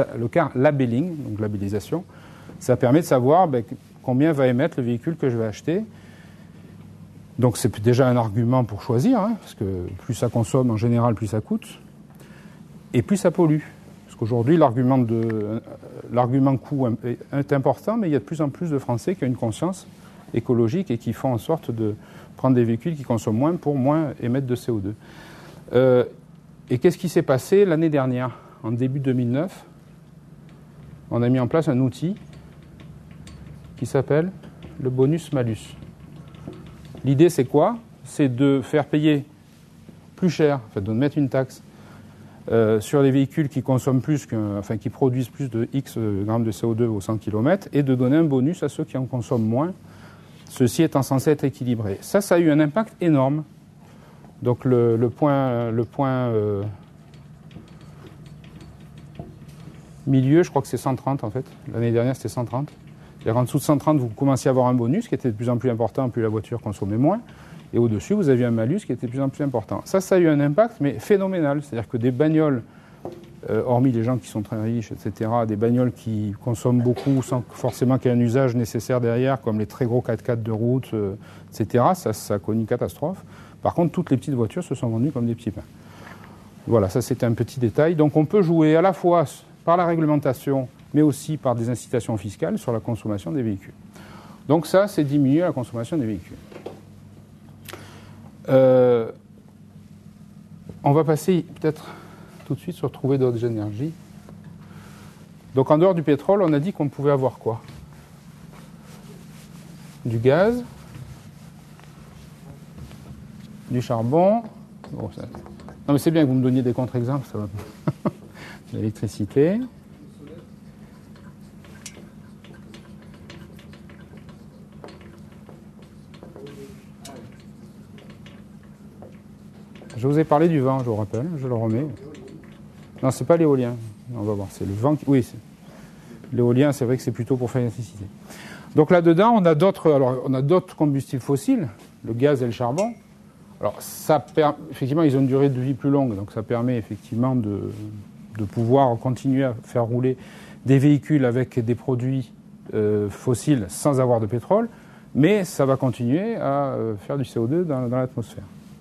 donc labellisation. Ça permet de savoir combien va émettre le véhicule que je vais acheter. Donc c'est déjà un argument pour choisir, hein, parce que plus ça consomme, en général, plus ça coûte. Et plus ça pollue. Parce qu'aujourd'hui, l'argument coût est important, mais il y a de plus en plus de Français qui ont une conscience écologique et qui font en sorte de prendre des véhicules qui consomment moins pour moins émettre de CO2. Et qu'est-ce qui s'est passé l'année dernière ? En début 2009, on a mis en place un outil qui s'appelle le bonus-malus. L'idée, c'est quoi ? C'est de faire payer plus cher, en fait, de mettre une taxe sur les véhicules qui consomment plus, qui produisent plus de X grammes de CO2 au 100 km, et de donner un bonus à ceux qui en consomment moins, ceci étant censé être équilibré. Ça a eu un impact énorme. Donc le point milieu, je crois que c'est 130 en fait. L'année dernière, c'était 130. C'est-à-dire en dessous de 130, vous commenciez à avoir un bonus qui était de plus en plus important, plus la voiture consommait moins. Et au-dessus, vous aviez un malus qui était de plus en plus important. Ça a eu un impact, mais phénoménal. C'est-à-dire que des bagnoles, hormis les gens qui sont très riches, etc., des bagnoles qui consomment beaucoup sans forcément qu'il y ait un usage nécessaire derrière, comme les très gros 4x4 de route, etc., ça a connu une catastrophe. Par contre, toutes les petites voitures se sont vendues comme des petits pains. Voilà, ça c'était un petit détail. Donc on peut jouer à la fois par la réglementation, mais aussi par des incitations fiscales sur la consommation des véhicules. Donc ça, c'est diminuer la consommation des véhicules. On va passer peut-être tout de suite sur trouver d'autres énergies. Donc en dehors du pétrole, on a dit qu'on pouvait avoir quoi ? Du gaz, du charbon. Bon, ça... Non mais c'est bien que vous me donniez des contre-exemples, ça va. L'électricité. Je vous ai parlé du vent, je vous rappelle, je le remets. Non, c'est pas l'éolien. On va voir, c'est le vent. Oui, l'éolien, c'est vrai que c'est plutôt pour faire l'électricité. Donc là-dedans, on a d'autres combustibles fossiles, le gaz et le charbon. Alors, effectivement, ils ont une durée de vie plus longue, donc ça permet effectivement de pouvoir continuer à faire rouler des véhicules avec des produits fossiles sans avoir de pétrole, mais ça va continuer à faire du CO2 dans l'atmosphère.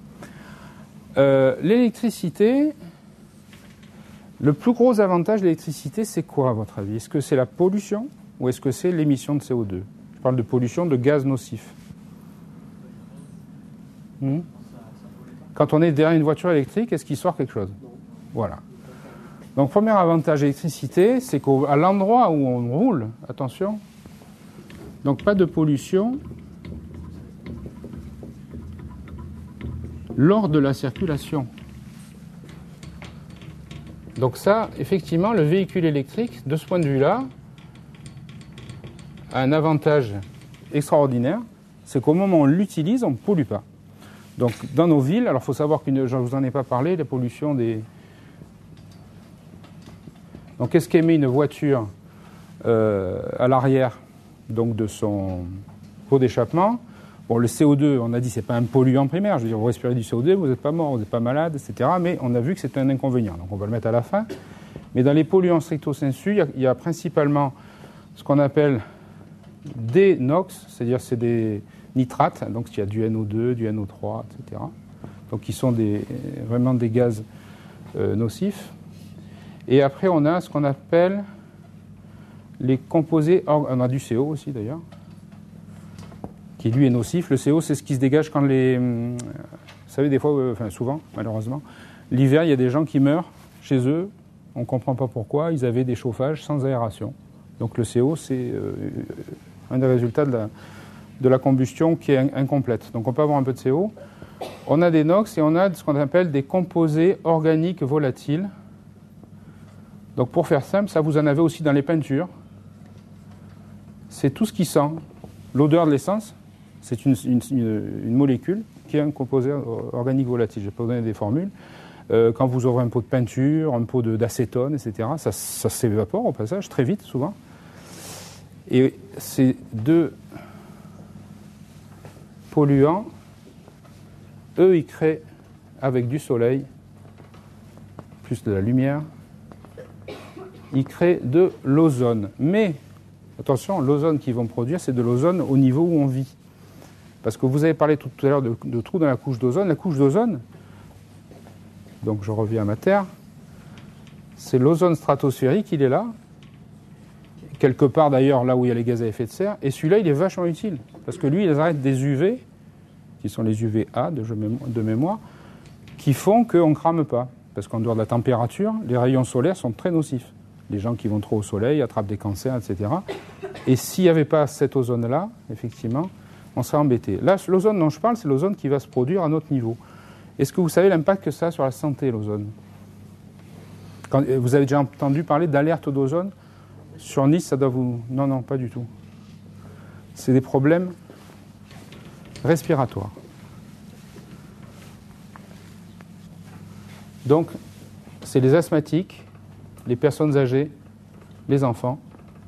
L'électricité, le plus gros avantage de l'électricité, c'est quoi à votre avis ? Est-ce que c'est la pollution ou est-ce que c'est l'émission de CO2 ? Je parle de pollution de gaz nocifs. Quand on est derrière une voiture électrique, est-ce qu'il sort quelque chose ? Voilà. Donc, premier avantage de l'électricité, c'est qu'à l'endroit où on roule, attention, donc pas de pollution lors de la circulation. Donc ça, effectivement, le véhicule électrique, de ce point de vue-là, a un avantage extraordinaire, c'est qu'au moment où on l'utilise, on ne pollue pas. Donc dans nos villes, alors il faut savoir que je ne vous en ai pas parlé, la pollution des... Donc qu'est-ce qu'émet une voiture à l'arrière donc de son pot d'échappement ? Bon, le CO2, on a dit, c'est pas un polluant primaire. Je veux dire, vous respirez du CO2, vous n'êtes pas mort, vous n'êtes pas malade, etc. Mais on a vu que c'est un inconvénient. Donc, on va le mettre à la fin. Mais dans les polluants stricto sensu, il y a principalement ce qu'on appelle des NOx, c'est-à-dire c'est des nitrates, donc il y a du NO2, du NO3, etc. Donc qui sont vraiment des gaz nocifs. Et après on a ce qu'on appelle les composés, on a du CO aussi d'ailleurs, qui lui est nocif. Le CO, c'est ce qui se dégage quand vous savez, des fois, enfin souvent, malheureusement, l'hiver, il y a des gens qui meurent chez eux, on ne comprend pas pourquoi, ils avaient des chauffages sans aération. Donc le CO, c'est un des résultats de la combustion qui est incomplète. Donc on peut avoir un peu de CO. On a des NOx et on a ce qu'on appelle des composés organiques volatiles. Donc pour faire simple, ça vous en avez aussi dans les peintures. C'est tout ce qui sent. L'odeur de l'essence, c'est une molécule qui est un composé organique volatile. Je vais pas vous donner des formules. Quand vous ouvrez un pot de peinture, un pot d'acétone, etc., ça s'évapore au passage, très vite souvent. Et ces deux polluants, eux, ils créent, avec du soleil, plus de la lumière, ils créent de l'ozone. Mais, attention, l'ozone qu'ils vont produire, c'est de l'ozone au niveau où on vit. Parce que vous avez parlé tout à l'heure de trous dans la couche d'ozone. La couche d'ozone, donc je reviens à ma Terre, c'est l'ozone stratosphérique, il est là, quelque part d'ailleurs là où il y a les gaz à effet de serre, et celui-là il est vachement utile, parce que lui il arrête des UV, qui sont les UVA de mémoire, qui font qu'on ne crame pas, parce qu'en dehors de la température, les rayons solaires sont très nocifs. Les gens qui vont trop au soleil attrapent des cancers, etc. Et s'il n'y avait pas cette ozone-là, effectivement, on serait embêté. Là, l'ozone dont je parle, c'est l'ozone qui va se produire à notre niveau. Est-ce que vous savez l'impact que ça a sur la santé, l'ozone ? Vous avez déjà entendu parler d'alerte d'ozone ? Sur Nice, ça doit vous... Non, pas du tout. C'est des problèmes respiratoires. Donc, c'est les asthmatiques, les personnes âgées, les enfants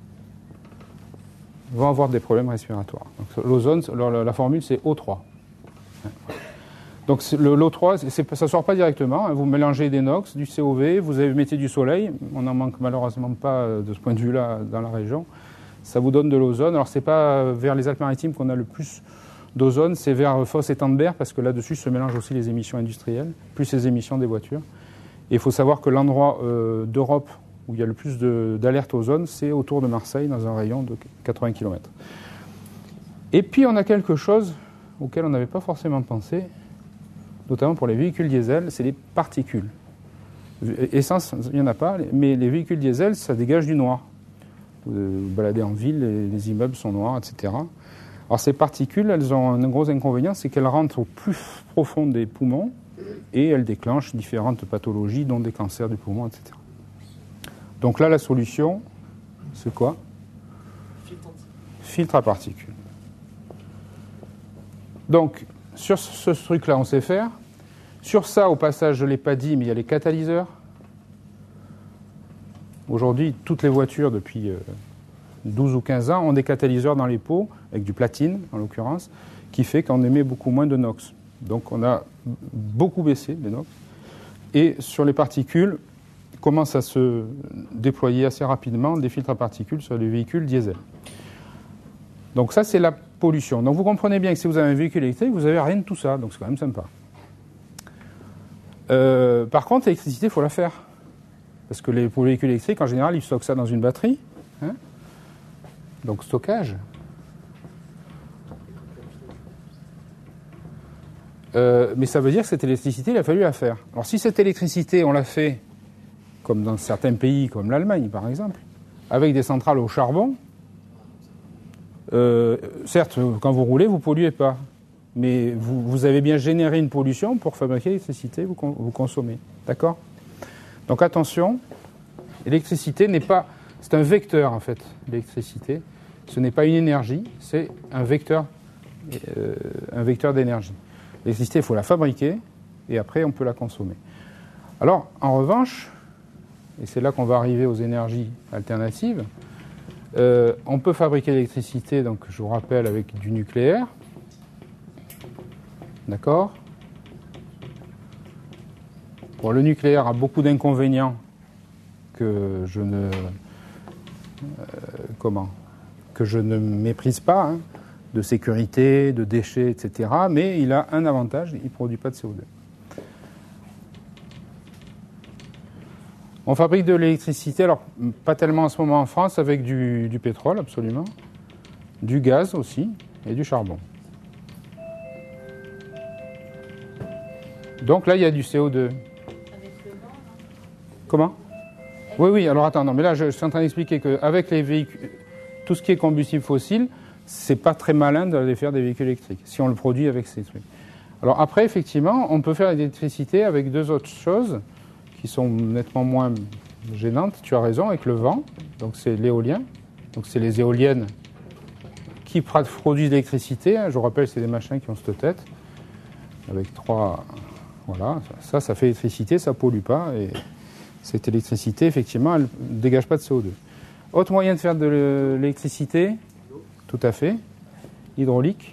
vont avoir des problèmes respiratoires. Donc, l'ozone, la formule, c'est O3. Donc l'O3, ça ne sort pas directement. Hein. Vous mélangez des NOx, du COV, vous mettez du soleil. On n'en manque malheureusement pas de ce point de vue-là dans la région. Ça vous donne de l'ozone. Alors ce n'est pas vers les Alpes-Maritimes qu'on a le plus d'ozone, c'est vers Fos et Tandberg, parce que là-dessus se mélangent aussi les émissions industrielles, plus les émissions des voitures. Et il faut savoir que l'endroit d'Europe où il y a le plus d'alerte ozone, c'est autour de Marseille, dans un rayon de 80 km. Et puis on a quelque chose auquel on n'avait pas forcément pensé, notamment pour les véhicules diesel, c'est les particules. Essence, il n'y en a pas, mais les véhicules diesel, ça dégage du noir. Vous baladez en ville, les immeubles sont noirs, etc. Alors ces particules, elles ont un gros inconvénient, c'est qu'elles rentrent au plus profond des poumons et elles déclenchent différentes pathologies, dont des cancers du poumon, etc. Donc là, la solution, c'est quoi ? Filtre à particules. Donc, sur ce truc-là, on sait faire. Sur ça, au passage, je ne l'ai pas dit, mais il y a les catalyseurs. Aujourd'hui, toutes les voitures, depuis 12 ou 15 ans, ont des catalyseurs dans les pots, avec du platine, en l'occurrence, qui fait qu'on émet beaucoup moins de NOx. Donc, on a beaucoup baissé les NOx. Et sur les particules, commence à se déployer assez rapidement des filtres à particules sur les véhicules diesel. Donc ça, c'est la pollution. Donc vous comprenez bien que si vous avez un véhicule électrique, vous n'avez rien de tout ça, donc c'est quand même sympa. Par contre, l'électricité, il faut la faire. Parce que pour les véhicules électriques, en général, ils stockent ça dans une batterie. Hein, donc stockage. Mais ça veut dire que cette électricité, il a fallu la faire. Alors si cette électricité, on l'a fait, comme dans certains pays, comme l'Allemagne par exemple, avec des centrales au charbon, certes, quand vous roulez, vous ne polluez pas. Mais vous avez bien généré une pollution pour fabriquer l'électricité, vous consommez. D'accord ? Donc attention, l'électricité n'est pas... C'est un vecteur en fait, l'électricité. Ce n'est pas une énergie, c'est un vecteur d'énergie. L'électricité, il faut la fabriquer et après on peut la consommer. Alors, en revanche, et c'est là qu'on va arriver aux énergies alternatives, on peut fabriquer l'électricité, donc je vous rappelle, avec du nucléaire. D'accord ? Bon, le nucléaire a beaucoup d'inconvénients que que je ne méprise pas, hein, de sécurité, de déchets, etc. Mais il a un avantage, il ne produit pas de CO2. On fabrique de l'électricité, alors pas tellement en ce moment en France, avec du pétrole absolument, du gaz aussi et du charbon. Donc là, il y a du CO2. Avec le vent, Comment ? Oui, alors attends, non, mais là, je suis en train d'expliquer qu'avec les véhicules, tout ce qui est combustible fossile, c'est pas très malin d'aller faire des véhicules électriques, si on le produit avec ces trucs. Alors après, effectivement, on peut faire de l'électricité avec deux autres choses qui sont nettement moins gênantes, tu as raison, avec le vent, donc c'est l'éolien, donc c'est les éoliennes qui produisent de l'électricité, hein, je vous rappelle, c'est des machins qui ont cette tête, avec trois... Voilà, ça fait l'électricité, ça ne pollue pas, et cette électricité, effectivement, elle ne dégage pas de CO2. Autre moyen de faire de l'électricité, tout à fait, hydraulique,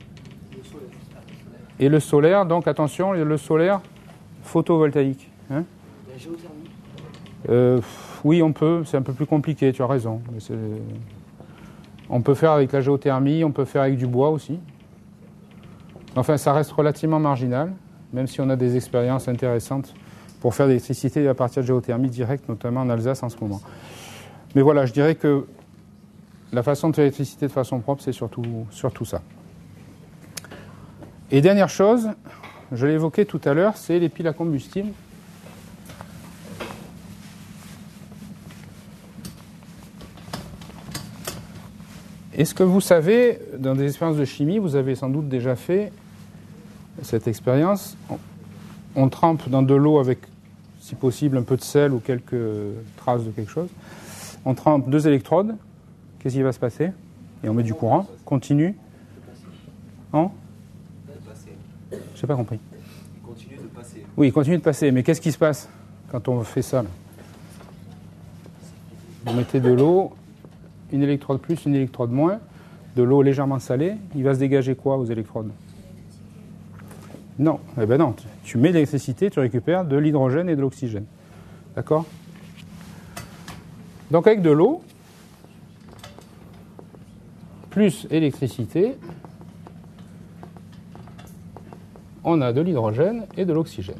et le solaire, donc attention, le solaire photovoltaïque. Hein. La géothermie. Oui, on peut, c'est un peu plus compliqué, tu as raison. Mais on peut faire avec la géothermie, on peut faire avec du bois aussi. Enfin, ça reste relativement marginal, même si on a des expériences intéressantes pour faire de l'électricité à partir de géothermie directe, notamment en Alsace en ce moment. Mais voilà, je dirais que la façon de faire l'électricité de façon propre, c'est surtout ça. Et dernière chose, je l'ai évoqué tout à l'heure, c'est les piles à combustible. Est-ce que vous savez, dans des expériences de chimie, vous avez sans doute déjà fait cette expérience, on trempe dans de l'eau avec, si possible, un peu de sel ou quelques traces de quelque chose. On trempe 2 électrodes. Qu'est-ce qui va se passer? Et on met du courant. Continue. Non? Je n'ai pas compris. Il continue de passer. Oui, il continue de passer. Mais qu'est-ce qui se passe quand on fait ça là? Vous mettez de l'eau, une électrode plus, une électrode moins, de l'eau légèrement salée. Il va se dégager quoi aux électrodes? Non, eh ben non, tu mets de l'électricité, tu récupères de l'hydrogène et de l'oxygène. D'accord? Donc avec de l'eau, plus électricité, on a de l'hydrogène et de l'oxygène.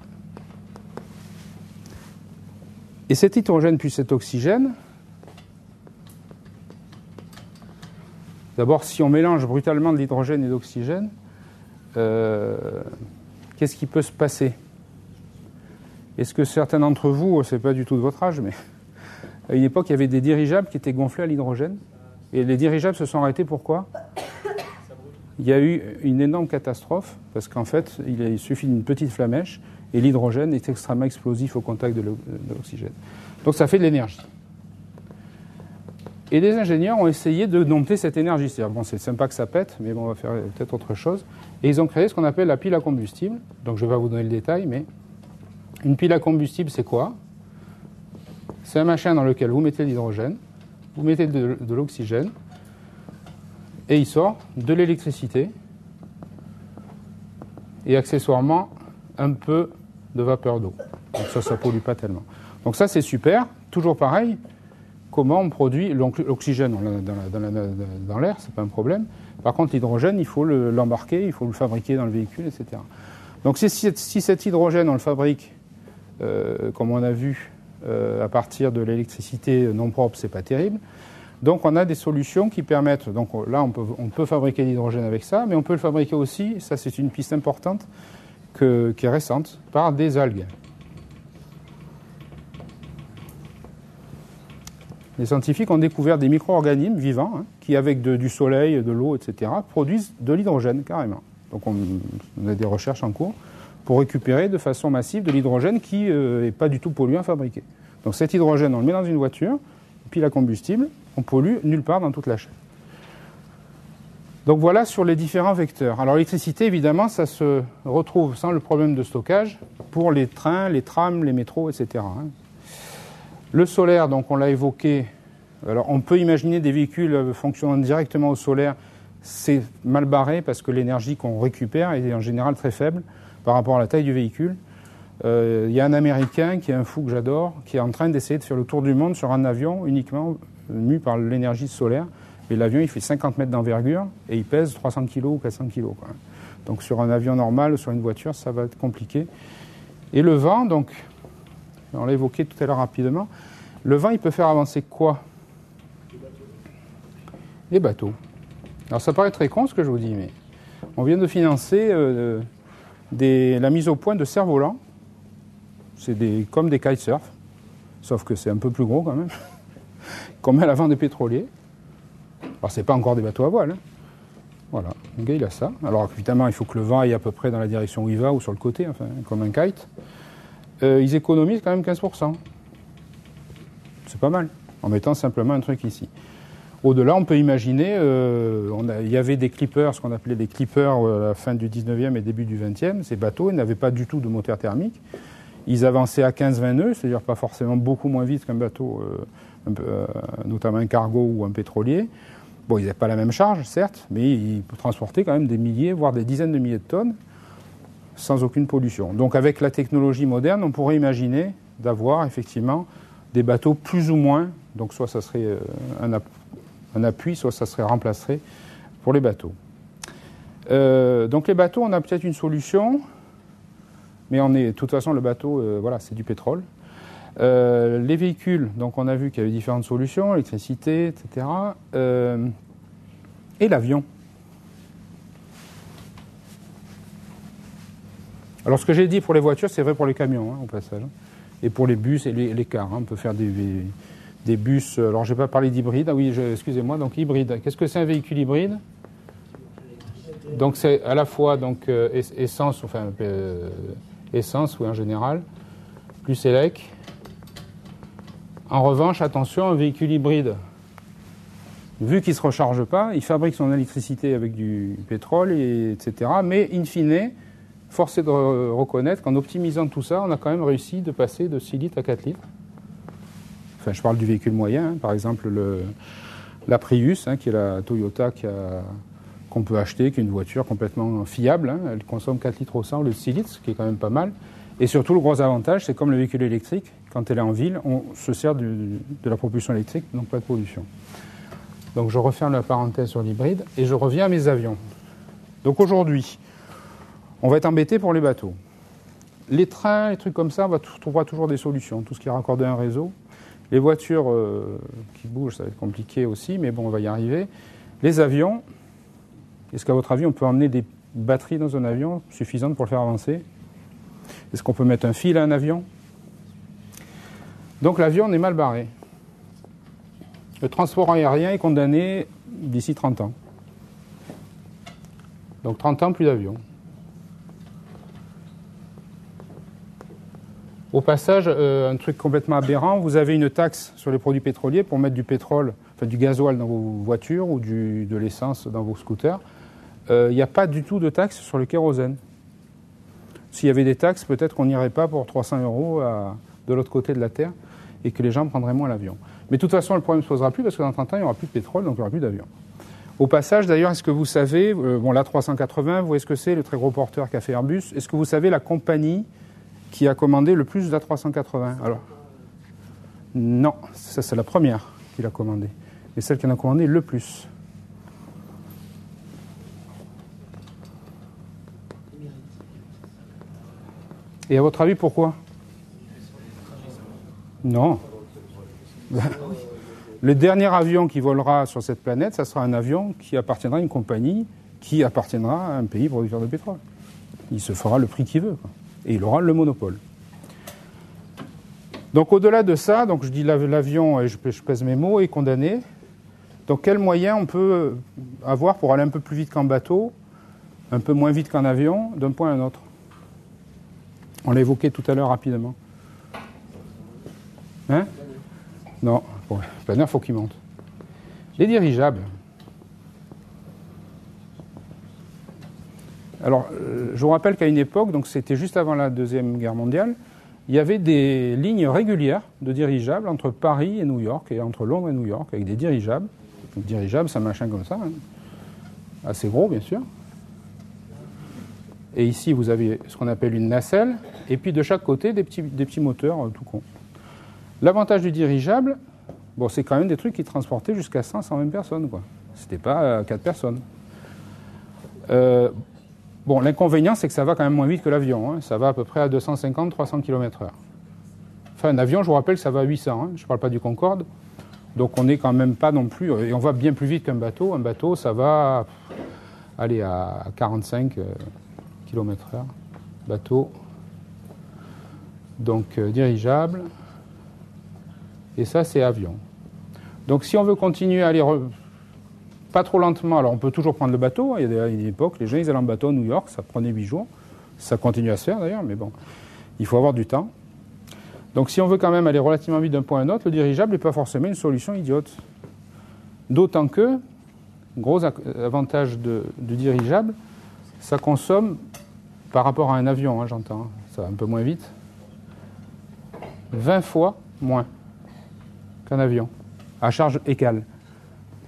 Et cet hydrogène plus cet oxygène, d'abord si on mélange brutalement de l'hydrogène et de l'oxygène, qu'est-ce qui peut se passer? Est-ce que certains d'entre vous, c'est pas du tout de votre âge, mais à une époque, il y avait des dirigeables qui étaient gonflés à l'hydrogène. Et les dirigeables se sont arrêtés, pourquoi? Il y a eu une énorme catastrophe, parce qu'en fait, il suffit d'une petite flamèche, et l'hydrogène est extrêmement explosif au contact de l'oxygène. Donc ça fait de l'énergie. Et les ingénieurs ont essayé de dompter cette énergie. C'est-à-dire, bon, c'est sympa que ça pète, mais bon, on va faire peut-être autre chose. Et ils ont créé ce qu'on appelle la pile à combustible. Donc je ne vais pas vous donner le détail, mais une pile à combustible, c'est quoi? C'est un machin dans lequel vous mettez de l'hydrogène, vous mettez de l'oxygène, et il sort de l'électricité, et accessoirement un peu de vapeur d'eau. Donc ça ne pollue pas tellement. Donc ça, c'est super. Toujours pareil. Comment on produit l'oxygène dans l'air, c'est pas un problème. Par contre, l'hydrogène, il faut l'embarquer, il faut le fabriquer dans le véhicule, etc. Donc si cet hydrogène, on le fabrique, comme on a vu, à partir de l'électricité non propre, c'est pas terrible. Donc on a des solutions qui permettent, donc là on peut fabriquer l'hydrogène avec ça, mais on peut le fabriquer aussi, ça c'est une piste importante, qui est récente, par des algues. Les scientifiques ont découvert des micro-organismes vivants qui, avec du soleil, de l'eau, etc., produisent de l'hydrogène carrément. Donc on a des recherches en cours pour récupérer de façon massive de l'hydrogène qui n'est pas du tout polluant à fabriquer. Donc cet hydrogène, on le met dans une voiture, puis la combustible, on pollue nulle part dans toute la chaîne. Donc voilà sur les différents vecteurs. Alors l'électricité, évidemment, ça se retrouve sans le problème de stockage pour les trains, les trams, les métros, etc. Le solaire, donc on l'a évoqué, alors on peut imaginer des véhicules fonctionnant directement au solaire, c'est mal barré parce que l'énergie qu'on récupère est en général très faible par rapport à la taille du véhicule. Il y a un Américain qui est un fou que j'adore, qui est en train d'essayer de faire le tour du monde sur un avion uniquement mu par l'énergie solaire, Mais l'avion, il fait 50 mètres d'envergure et il pèse 300 kg ou 400 kg. Quoi. Donc sur un avion normal ou sur une voiture, ça va être compliqué. Et le vent, donc, on l'a évoqué tout à l'heure rapidement, le vent, il peut faire avancer quoi? Les bateaux. Alors ça paraît très con ce que je vous dis, mais on vient de financer la mise au point de cerfs-volants. C'est comme des kitesurf, sauf que c'est un peu plus gros quand même, qu'on met à l'avant des pétroliers. Alors c'est pas encore des bateaux à voile. Hein. Voilà, le gars il a ça. Alors évidemment il faut que le vent aille à peu près dans la direction où il va ou sur le côté, enfin comme un kite. Ils économisent quand même 15%. C'est pas mal, en mettant simplement un truc ici. Au-delà, on peut imaginer, il y avait des clippers, ce qu'on appelait des clippers à la fin du 19e et début du 20e. Ces bateaux, ils n'avaient pas du tout de moteur thermique. Ils avançaient à 15-20 nœuds, c'est-à-dire pas forcément beaucoup moins vite qu'un bateau, notamment un cargo ou un pétrolier. Bon, ils n'avaient pas la même charge, certes, mais ils transportaient quand même des milliers, voire des dizaines de milliers de tonnes, sans aucune pollution. Donc avec la technologie moderne, on pourrait imaginer d'avoir effectivement des bateaux plus ou moins, donc soit ça serait un appui, soit ça serait remplacé pour les bateaux. Donc les bateaux, on a peut-être une solution, mais de toute façon le bateau, voilà, c'est du pétrole. Les véhicules, donc on a vu qu'il y avait différentes solutions, l'électricité, etc. Et l'avion. Alors ce que j'ai dit pour les voitures, c'est vrai pour les camions, au passage. Et pour les bus et les cars. On peut faire des bus. Alors je n'ai pas parlé d'hybride. Ah oui, excusez-moi, donc hybride. Qu'est-ce que c'est un véhicule hybride? Donc c'est à la fois donc, essence, enfin essence, oui, en général, plus élec. En revanche, attention, un véhicule hybride, vu qu'il ne se recharge pas, il fabrique son électricité avec du pétrole, etc. Mais in fine, force est de reconnaître qu'en optimisant tout ça, on a quand même réussi de passer de 6 litres à 4 litres. Enfin, je parle du véhicule moyen, par exemple la Prius, qui est la Toyota qu'on peut acheter, qui est une voiture complètement fiable. Elle consomme 4 litres au 100 au lieu de 6 litres, ce qui est quand même pas mal. Et surtout, le gros avantage, c'est comme le véhicule électrique, quand elle est en ville, on se sert de la propulsion électrique, donc pas de pollution. Donc je referme la parenthèse sur l'hybride et je reviens à mes avions. Donc aujourd'hui, on va être embêté pour les bateaux. Les trains, les trucs comme ça, on trouvera toujours des solutions, tout ce qui est raccordé à un réseau. Les voitures qui bougent, ça va être compliqué aussi, mais bon, on va y arriver. Les avions, est-ce qu'à votre avis, on peut emmener des batteries dans un avion suffisantes pour le faire avancer? Est-ce qu'on peut mettre un fil à un avion? Donc l'avion, on est mal barré. Le transport aérien est condamné d'ici 30 ans. Donc 30 ans, plus d'avions. Au passage, un truc complètement aberrant, vous avez une taxe sur les produits pétroliers pour mettre du pétrole, enfin du gasoil dans vos voitures ou de l'essence dans vos scooters. Il n'y a pas du tout de taxe sur le kérosène. S'il y avait des taxes, peut-être qu'on n'irait pas pour 300 € de l'autre côté de la Terre et que les gens prendraient moins l'avion. Mais de toute façon, le problème ne se posera plus parce que dans 30 ans, il n'y aura plus de pétrole, donc il n'y aura plus d'avion. Au passage, d'ailleurs, est-ce que vous savez, l'A380, vous voyez ce que c'est, le très gros porteur qu'a fait Airbus, est-ce que vous savez la compagnie qui a commandé le plus d'A380? Alors, non, ça c'est la première qu'il a commandée, mais celle qui en a commandé le plus. Et à votre avis, pourquoi? Non. Le dernier avion qui volera sur cette planète, ça sera un avion qui appartiendra à une compagnie qui appartiendra à un pays producteur de pétrole. Il se fera le prix qu'il veut, quoi. Et il aura le monopole. Donc au-delà de ça, donc je dis l'avion, et je pèse mes mots, est condamné. Donc quels moyens on peut avoir pour aller un peu plus vite qu'en bateau, un peu moins vite qu'en avion, d'un point à un autre? On l'a évoqué tout à l'heure rapidement. Hein? Non, bon, le planeur, il faut qu'il monte. Les dirigeables. Alors, je vous rappelle qu'à une époque, donc c'était juste avant la Deuxième Guerre mondiale, il y avait des lignes régulières de dirigeables entre Paris et New York, et entre Londres et New York, avec des dirigeables. Donc, dirigeables, c'est un machin comme ça, assez gros, bien sûr. Et ici, vous avez ce qu'on appelle une nacelle, et puis de chaque côté, des petits moteurs tout cons. L'avantage du dirigeable, bon, c'est quand même des trucs qui transportaient jusqu'à 100, 120 personnes, quoi. C'était pas 4 personnes. Bon, l'inconvénient, c'est que ça va quand même moins vite que l'avion. Hein. Ça va à peu près à 250-300 km/h. Enfin, un avion, je vous rappelle que ça va à 800. Hein. Je ne parle pas du Concorde. Donc, on n'est quand même pas non plus... Et on va bien plus vite qu'un bateau. Un bateau, ça va aller à 45 km/h. Bateau. Donc, dirigeable. Et ça, c'est avion. Donc, si on veut continuer à aller... Pas trop lentement, alors on peut toujours prendre le bateau. Il y a une époque, les gens ils allaient en bateau à New York, ça prenait 8 jours. Ça continue à se faire d'ailleurs, mais bon, il faut avoir du temps. Donc si on veut quand même aller relativement vite d'un point à un autre, le dirigeable n'est pas forcément une solution idiote. D'autant que, gros avantage du dirigeable, ça consomme, par rapport à un avion, hein, j'entends, ça va un peu moins vite, 20 fois moins qu'un avion, à charge égale. Pourquoi ?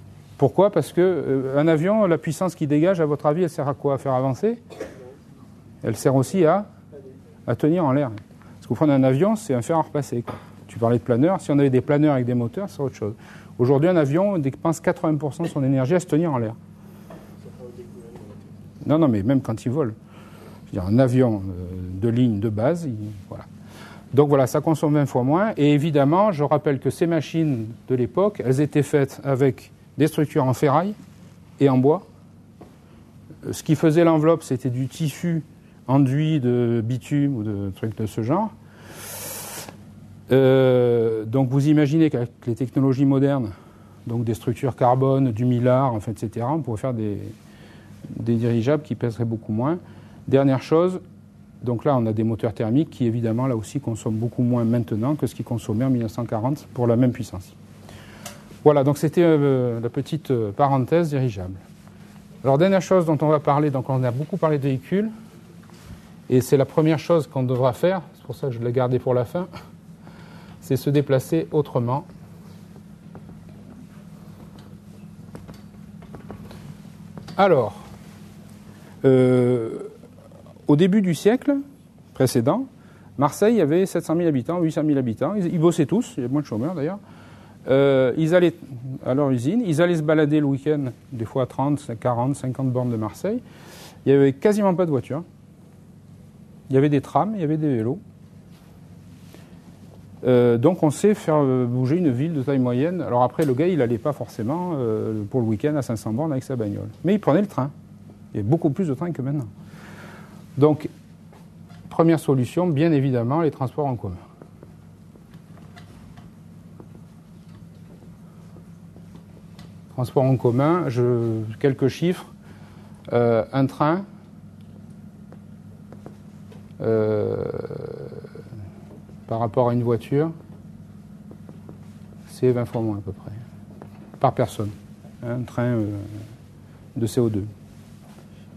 Parce qu'un avion, la puissance qu'il dégage, à votre avis, elle sert à quoi ? À faire avancer ? Elle sert aussi à tenir en l'air. Parce que vous prenez un avion, c'est un fer à repasser, quoi. Tu parlais de planeurs. Si on avait des planeurs avec des moteurs, c'est autre chose. Aujourd'hui, un avion dépense 80% de son énergie à se tenir en l'air. Non, mais même quand il vole. Je veux dire, un avion de ligne de base, voilà. Donc voilà, ça consomme 20 fois moins. Et évidemment, je rappelle que ces machines de l'époque, elles étaient faites avec des structures en ferraille et en bois. Ce qui faisait l'enveloppe, c'était du tissu enduit de bitume ou de trucs de ce genre. Donc vous imaginez qu'avec les technologies modernes, donc des structures carbone, du mylar, enfin, etc., on pourrait faire des dirigeables qui pèseraient beaucoup moins. Dernière chose, donc là on a des moteurs thermiques qui évidemment là aussi consomment beaucoup moins maintenant que ce qu'ils consommaient en 1940 pour la même puissance. Voilà, donc c'était la petite parenthèse dirigeable. Alors, dernière chose dont on va parler, donc on a beaucoup parlé de véhicules, et c'est la première chose qu'on devra faire, c'est pour ça que je l'ai gardé pour la fin, c'est se déplacer autrement. Alors, au début du siècle précédent, Marseille avait 700 000 habitants, 800 000 habitants, ils bossaient tous, il y a moins de chômeurs d'ailleurs. Ils allaient à leur usine, ils allaient se balader le week-end, des fois à 30, 40, 50 bornes de Marseille. Il n'y avait quasiment pas de voitures. Il y avait des trams, il y avait des vélos. Donc on sait faire bouger une ville de taille moyenne. Alors après, le gars, il n'allait pas forcément pour le week-end à 500 bornes avec sa bagnole. Mais il prenait le train. Il y a beaucoup plus de trains que maintenant. Donc, première solution, bien évidemment, les transports en commun. Transport en commun, quelques chiffres. Un train, par rapport à une voiture, c'est 20 fois moins à peu près, par personne. Un train de CO2. D'accord ?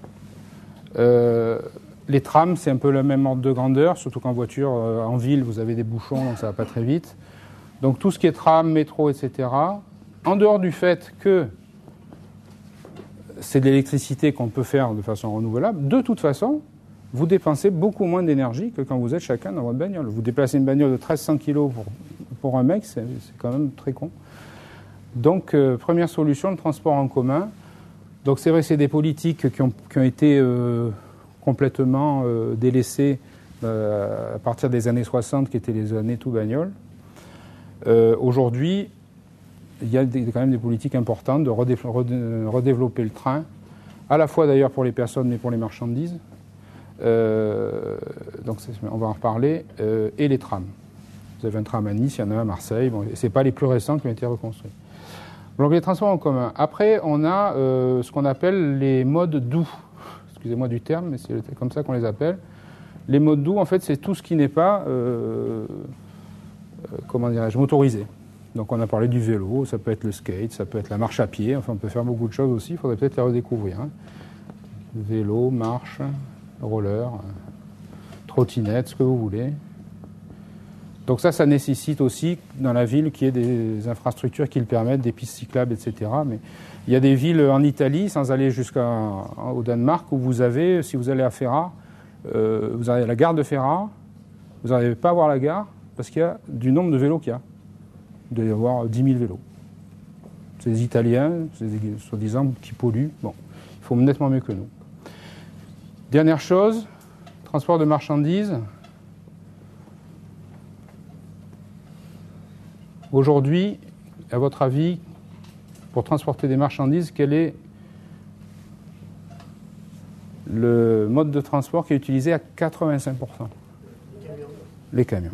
Les trams, c'est un peu le même ordre de grandeur, surtout qu'en voiture, en ville, vous avez des bouchons, donc ça ne va pas très vite. Donc tout ce qui est tram, métro, etc., en dehors du fait que c'est de l'électricité qu'on peut faire de façon renouvelable, de toute façon, vous dépensez beaucoup moins d'énergie que quand vous êtes chacun dans votre bagnole. Vous déplacez une bagnole de 1300 kg pour un mec, c'est quand même très con. Donc, première solution, le transport en commun. Donc c'est vrai que c'est des politiques qui ont été complètement délaissées à partir des années 60, qui étaient les années tout bagnole. Aujourd'hui, il y a quand même des politiques importantes de redévelopper le train, à la fois d'ailleurs pour les personnes, mais pour les marchandises. Donc on va en reparler. Et les trams. Vous avez un tram à Nice, il y en a un à Marseille. Bon, ce n'est pas les plus récents qui ont été reconstruits. Donc les transports en commun. Après, on a ce qu'on appelle les modes doux. Excusez-moi du terme, mais c'est comme ça qu'on les appelle. Les modes doux, en fait, c'est tout ce qui n'est pas, motorisé. Donc on a parlé du vélo, ça peut être le skate, ça peut être la marche à pied, enfin on peut faire beaucoup de choses aussi, il faudrait peut-être les redécouvrir. Hein. Vélo, marche, roller, trottinette, ce que vous voulez. Donc ça nécessite aussi dans la ville qu'il y ait des infrastructures qui le permettent, des pistes cyclables, etc. Mais il y a des villes en Italie, sans aller jusqu'au Danemark, où vous avez, si vous allez à Ferrare, vous avez la gare de Ferrare, vous n'arrivez pas à voir la gare parce qu'il y a du nombre de vélos qu'il y a. Il doit y avoir 10 000 vélos. C'est des Italiens, c'est des soi-disant qui polluent. Bon, ils font nettement mieux que nous. Dernière chose, transport de marchandises. Aujourd'hui, à votre avis, pour transporter des marchandises, quel est le mode de transport qui est utilisé à 85%? Les camions.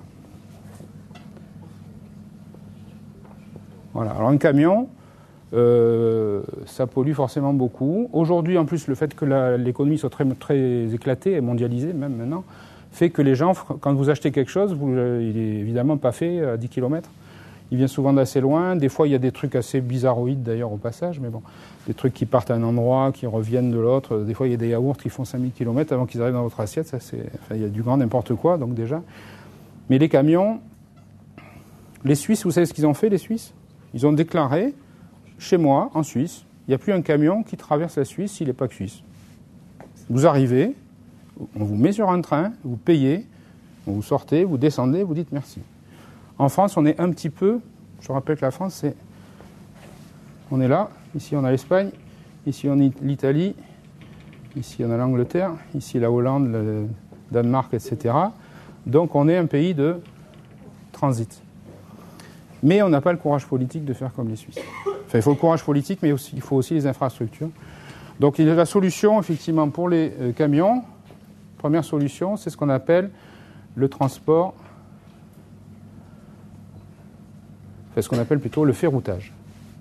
Voilà. Alors un camion, ça pollue forcément beaucoup. Aujourd'hui, en plus, le fait que l'économie soit très, très éclatée et mondialisée, même maintenant, fait que les gens, quand vous achetez quelque chose, il n'est évidemment pas fait à 10 km. Il vient souvent d'assez loin. Des fois, il y a des trucs assez bizarroïdes d'ailleurs au passage, mais bon, des trucs qui partent à un endroit, qui reviennent de l'autre. Des fois, il y a des yaourts qui font 5000 km avant qu'ils arrivent dans votre assiette. Ça, il y a du grand n'importe quoi, donc déjà. Mais les camions, les Suisses, vous savez ce qu'ils ont fait, les Suisses? Ils ont déclaré, chez moi, en Suisse, il n'y a plus un camion qui traverse la Suisse s'il n'est pas suisse. Vous arrivez, on vous met sur un train, vous payez, vous sortez, vous descendez, vous dites merci. En France, on est un petit peu, je rappelle que la France, on est là, ici on a l'Espagne, ici on a l'Italie, ici on a l'Angleterre, ici la Hollande, le Danemark, etc. Donc on est un pays de transit. Mais on n'a pas le courage politique de faire comme les Suisses. Enfin, il faut le courage politique, mais aussi, il faut aussi les infrastructures. Donc la solution, effectivement, pour les camions, première solution, c'est ce qu'on appelle le transport, enfin ce qu'on appelle plutôt le ferroutage.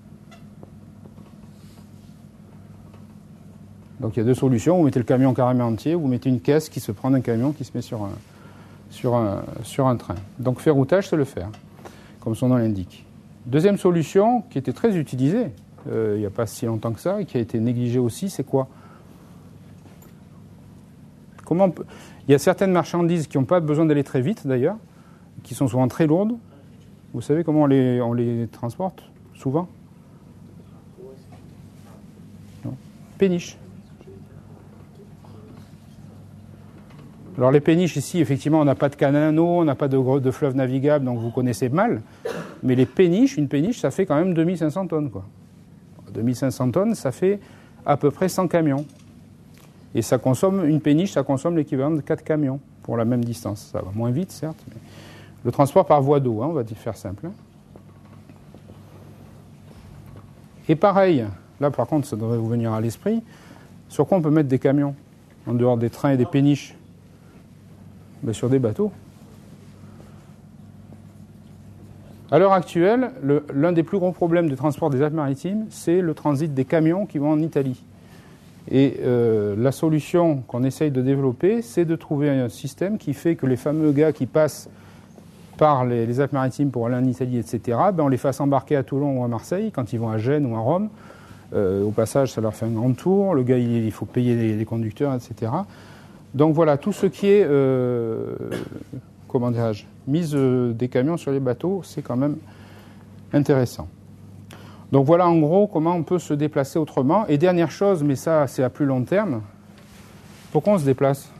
Donc il y a deux solutions, vous mettez le camion carrément entier, vous mettez une caisse qui se prend d'un camion qui se met sur un train. Donc ferroutage, c'est le fer, comme son nom l'indique. Deuxième solution, qui était très utilisée, il n'y a pas si longtemps que ça, et qui a été négligée aussi, c'est quoi? Il y a certaines marchandises qui n'ont pas besoin d'aller très vite d'ailleurs, qui sont souvent très lourdes. Vous savez comment on les transporte souvent? Non. Péniches. Alors les péniches ici, effectivement, on n'a pas de canaux, on n'a pas de fleuve navigable, donc vous connaissez mal. Mais les péniches, une péniche, ça fait quand même 2500 tonnes, quoi. 2500 tonnes, ça fait à peu près 100 camions. Et ça consomme, une péniche, ça consomme l'équivalent de 4 camions pour la même distance. Ça va moins vite, certes, mais le transport par voie d'eau, on va faire simple. Et pareil, là par contre, ça devrait vous venir à l'esprit, sur quoi on peut mettre des camions, en dehors des trains et des péniches? Ben, sur des bateaux. À l'heure actuelle, l'un des plus gros problèmes de transport des Alpes-Maritimes, c'est le transit des camions qui vont en Italie. Et la solution qu'on essaye de développer, c'est de trouver un système qui fait que les fameux gars qui passent par les Alpes-Maritimes pour aller en Italie, etc., ben on les fasse embarquer à Toulon ou à Marseille, quand ils vont à Gênes ou à Rome. Au passage, ça leur fait un grand tour. Le gars, il faut payer les conducteurs, etc. Donc voilà, tout ce qui est, mise des camions sur les bateaux, c'est quand même intéressant. Donc voilà en gros comment on peut se déplacer autrement. Et dernière chose, mais ça c'est à plus long terme, pourquoi on se déplace?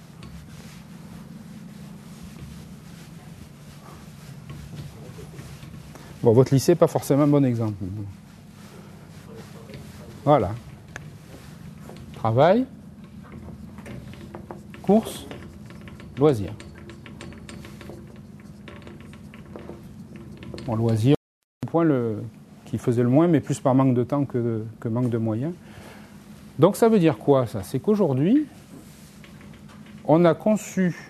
Bon, votre lycée, pas forcément un bon exemple. Voilà. Travail. Courses, loisirs. Bon, loisirs, le point qui faisait le moins, mais plus par manque de temps que manque de moyens. Donc ça veut dire quoi, ça? C'est qu'aujourd'hui, on a conçu,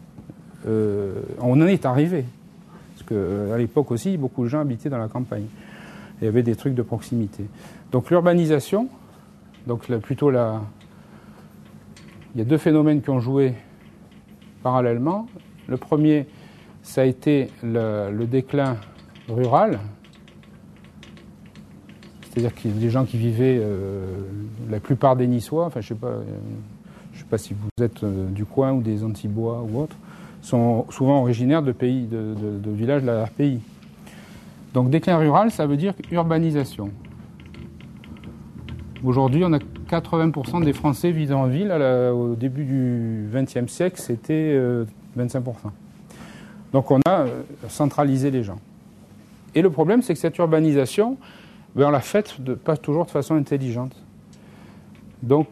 on en est arrivé, parce qu'à l'époque aussi, beaucoup de gens habitaient dans la campagne. Il y avait des trucs de proximité. Donc l'urbanisation, donc plutôt il y a deux phénomènes qui ont joué parallèlement. Le premier, ça a été le déclin rural, c'est-à-dire qu'il y a des gens qui vivaient, la plupart des Niçois, enfin je sais pas si vous êtes du coin ou des Antibois ou autres, sont souvent originaires de pays, de villages de la RPI. Donc déclin rural, ça veut dire urbanisation. Aujourd'hui, on a 80% des Français vivant en ville. Au début du XXe siècle, c'était 25%. Donc on a centralisé les gens. Et le problème, c'est que cette urbanisation, on l'a faite pas toujours de façon intelligente. Donc,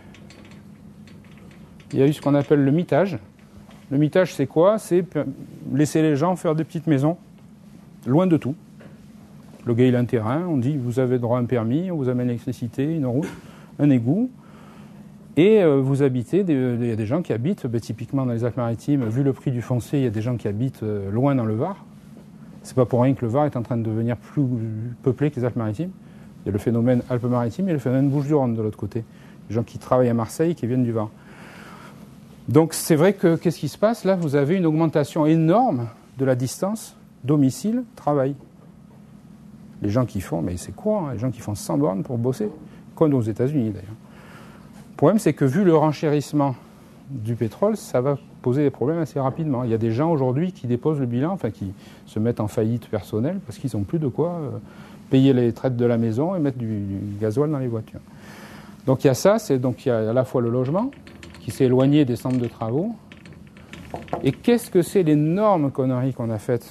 il y a eu ce qu'on appelle le mitage. Le mitage, c'est quoi? C'est laisser les gens faire des petites maisons, loin de tout. Le gars, il a un terrain, on dit, vous avez droit à un permis, on vous amène l'électricité, une route, un égout. Et vous habitez, il y a des gens qui habitent, typiquement dans les Alpes-Maritimes, vu le prix du foncier, il y a des gens qui habitent loin dans le Var. C'est pas pour rien que le Var est en train de devenir plus peuplé que les Alpes-Maritimes. Il y a le phénomène Alpes-Maritimes et le phénomène Bouches-du-Rhône de l'autre côté. Les gens qui travaillent à Marseille, qui viennent du Var. Donc c'est vrai que, qu'est-ce qui se passe? Là, vous avez une augmentation énorme de la distance domicile-travail. Les gens qui font, mais c'est quoi, hein, les gens qui font 100 bornes pour bosser, comme aux États-Unis d'ailleurs. Le problème, c'est que vu le renchérissement du pétrole, ça va poser des problèmes assez rapidement. Il y a des gens aujourd'hui qui déposent le bilan, enfin qui se mettent en faillite personnelle parce qu'ils n'ont plus de quoi payer les traites de la maison et mettre du gasoil dans les voitures. Donc il y a ça, donc il y a à la fois le logement qui s'est éloigné des centres de travaux. Et qu'est-ce que c'est l'énorme connerie qu'on a faite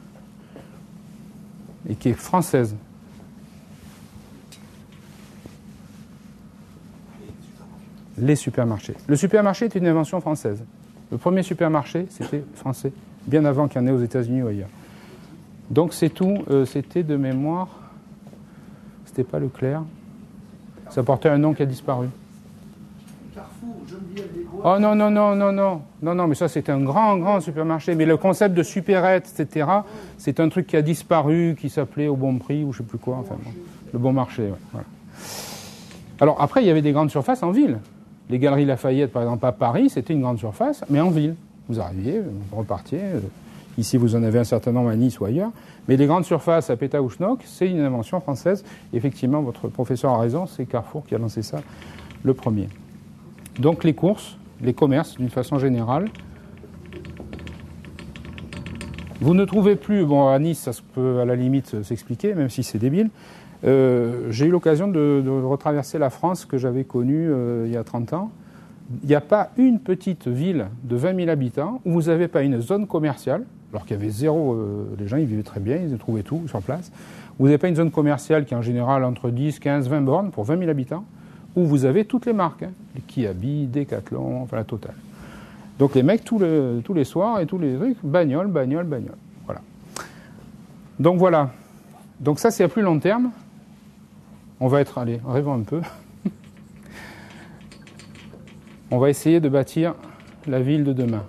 et qui est française? Les supermarchés. Le supermarché est une invention française. Le premier supermarché, c'était français, bien avant qu'il y en ait aux États-Unis ou ailleurs. Donc c'est tout, c'était de mémoire, c'était pas Leclerc, ça portait un nom qui a disparu. Carrefour, Geneviève-des-Bois. Oh non, mais ça c'était un grand supermarché. Mais le concept de supérette, etc., c'est un truc qui a disparu, qui s'appelait Au Bon Prix, ou je sais plus quoi, enfin bon, le Bon Marché, ouais, voilà. Alors après, il y avait des grandes surfaces en ville. Les Galeries Lafayette, par exemple, à Paris, c'était une grande surface, mais en ville. Vous arriviez, vous repartiez. Ici, vous en avez un certain nombre à Nice ou ailleurs. Mais les grandes surfaces à Pétaouchnok, c'est une invention française. Effectivement, votre professeur a raison, c'est Carrefour qui a lancé ça le premier. Donc les courses, les commerces, d'une façon générale. Vous ne trouvez plus, bon, à Nice, ça peut à la limite s'expliquer, même si c'est débile. J'ai eu l'occasion de retraverser la France que j'avais connue il y a 30 ans. Il n'y a pas une petite ville de 20 000 habitants où vous n'avez pas une zone commerciale, alors qu'il y avait zéro, les gens ils vivaient très bien, ils trouvaient tout sur place. Vous n'avez pas une zone commerciale qui est en général entre 10, 15, 20 bornes pour 20 000 habitants, où vous avez toutes les marques, hein, les Kiabi, Decathlon, enfin la totale. Donc les mecs tous les soirs et tous les trucs, bagnole. Voilà. Donc voilà. Donc ça c'est à plus long terme. On va être, allez, rêvons un peu. On va essayer de bâtir la ville de demain.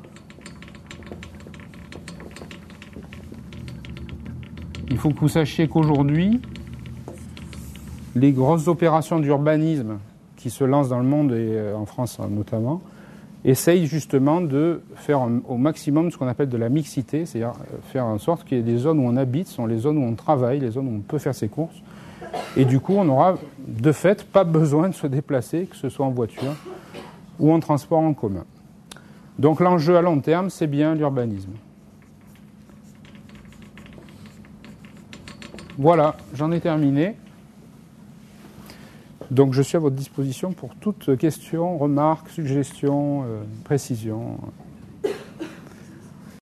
Il faut que vous sachiez qu'aujourd'hui, les grosses opérations d'urbanisme qui se lancent dans le monde et en France notamment, essayent justement de faire au maximum ce qu'on appelle de la mixité, c'est-à-dire faire en sorte que les zones où on habite sont les zones où on travaille, les zones où on peut faire ses courses. Et du coup, on n'aura de fait pas besoin de se déplacer, que ce soit en voiture ou en transport en commun. Donc l'enjeu à long terme, c'est bien l'urbanisme. Voilà, j'en ai terminé. Donc je suis à votre disposition pour toute question, remarque, suggestion, précision.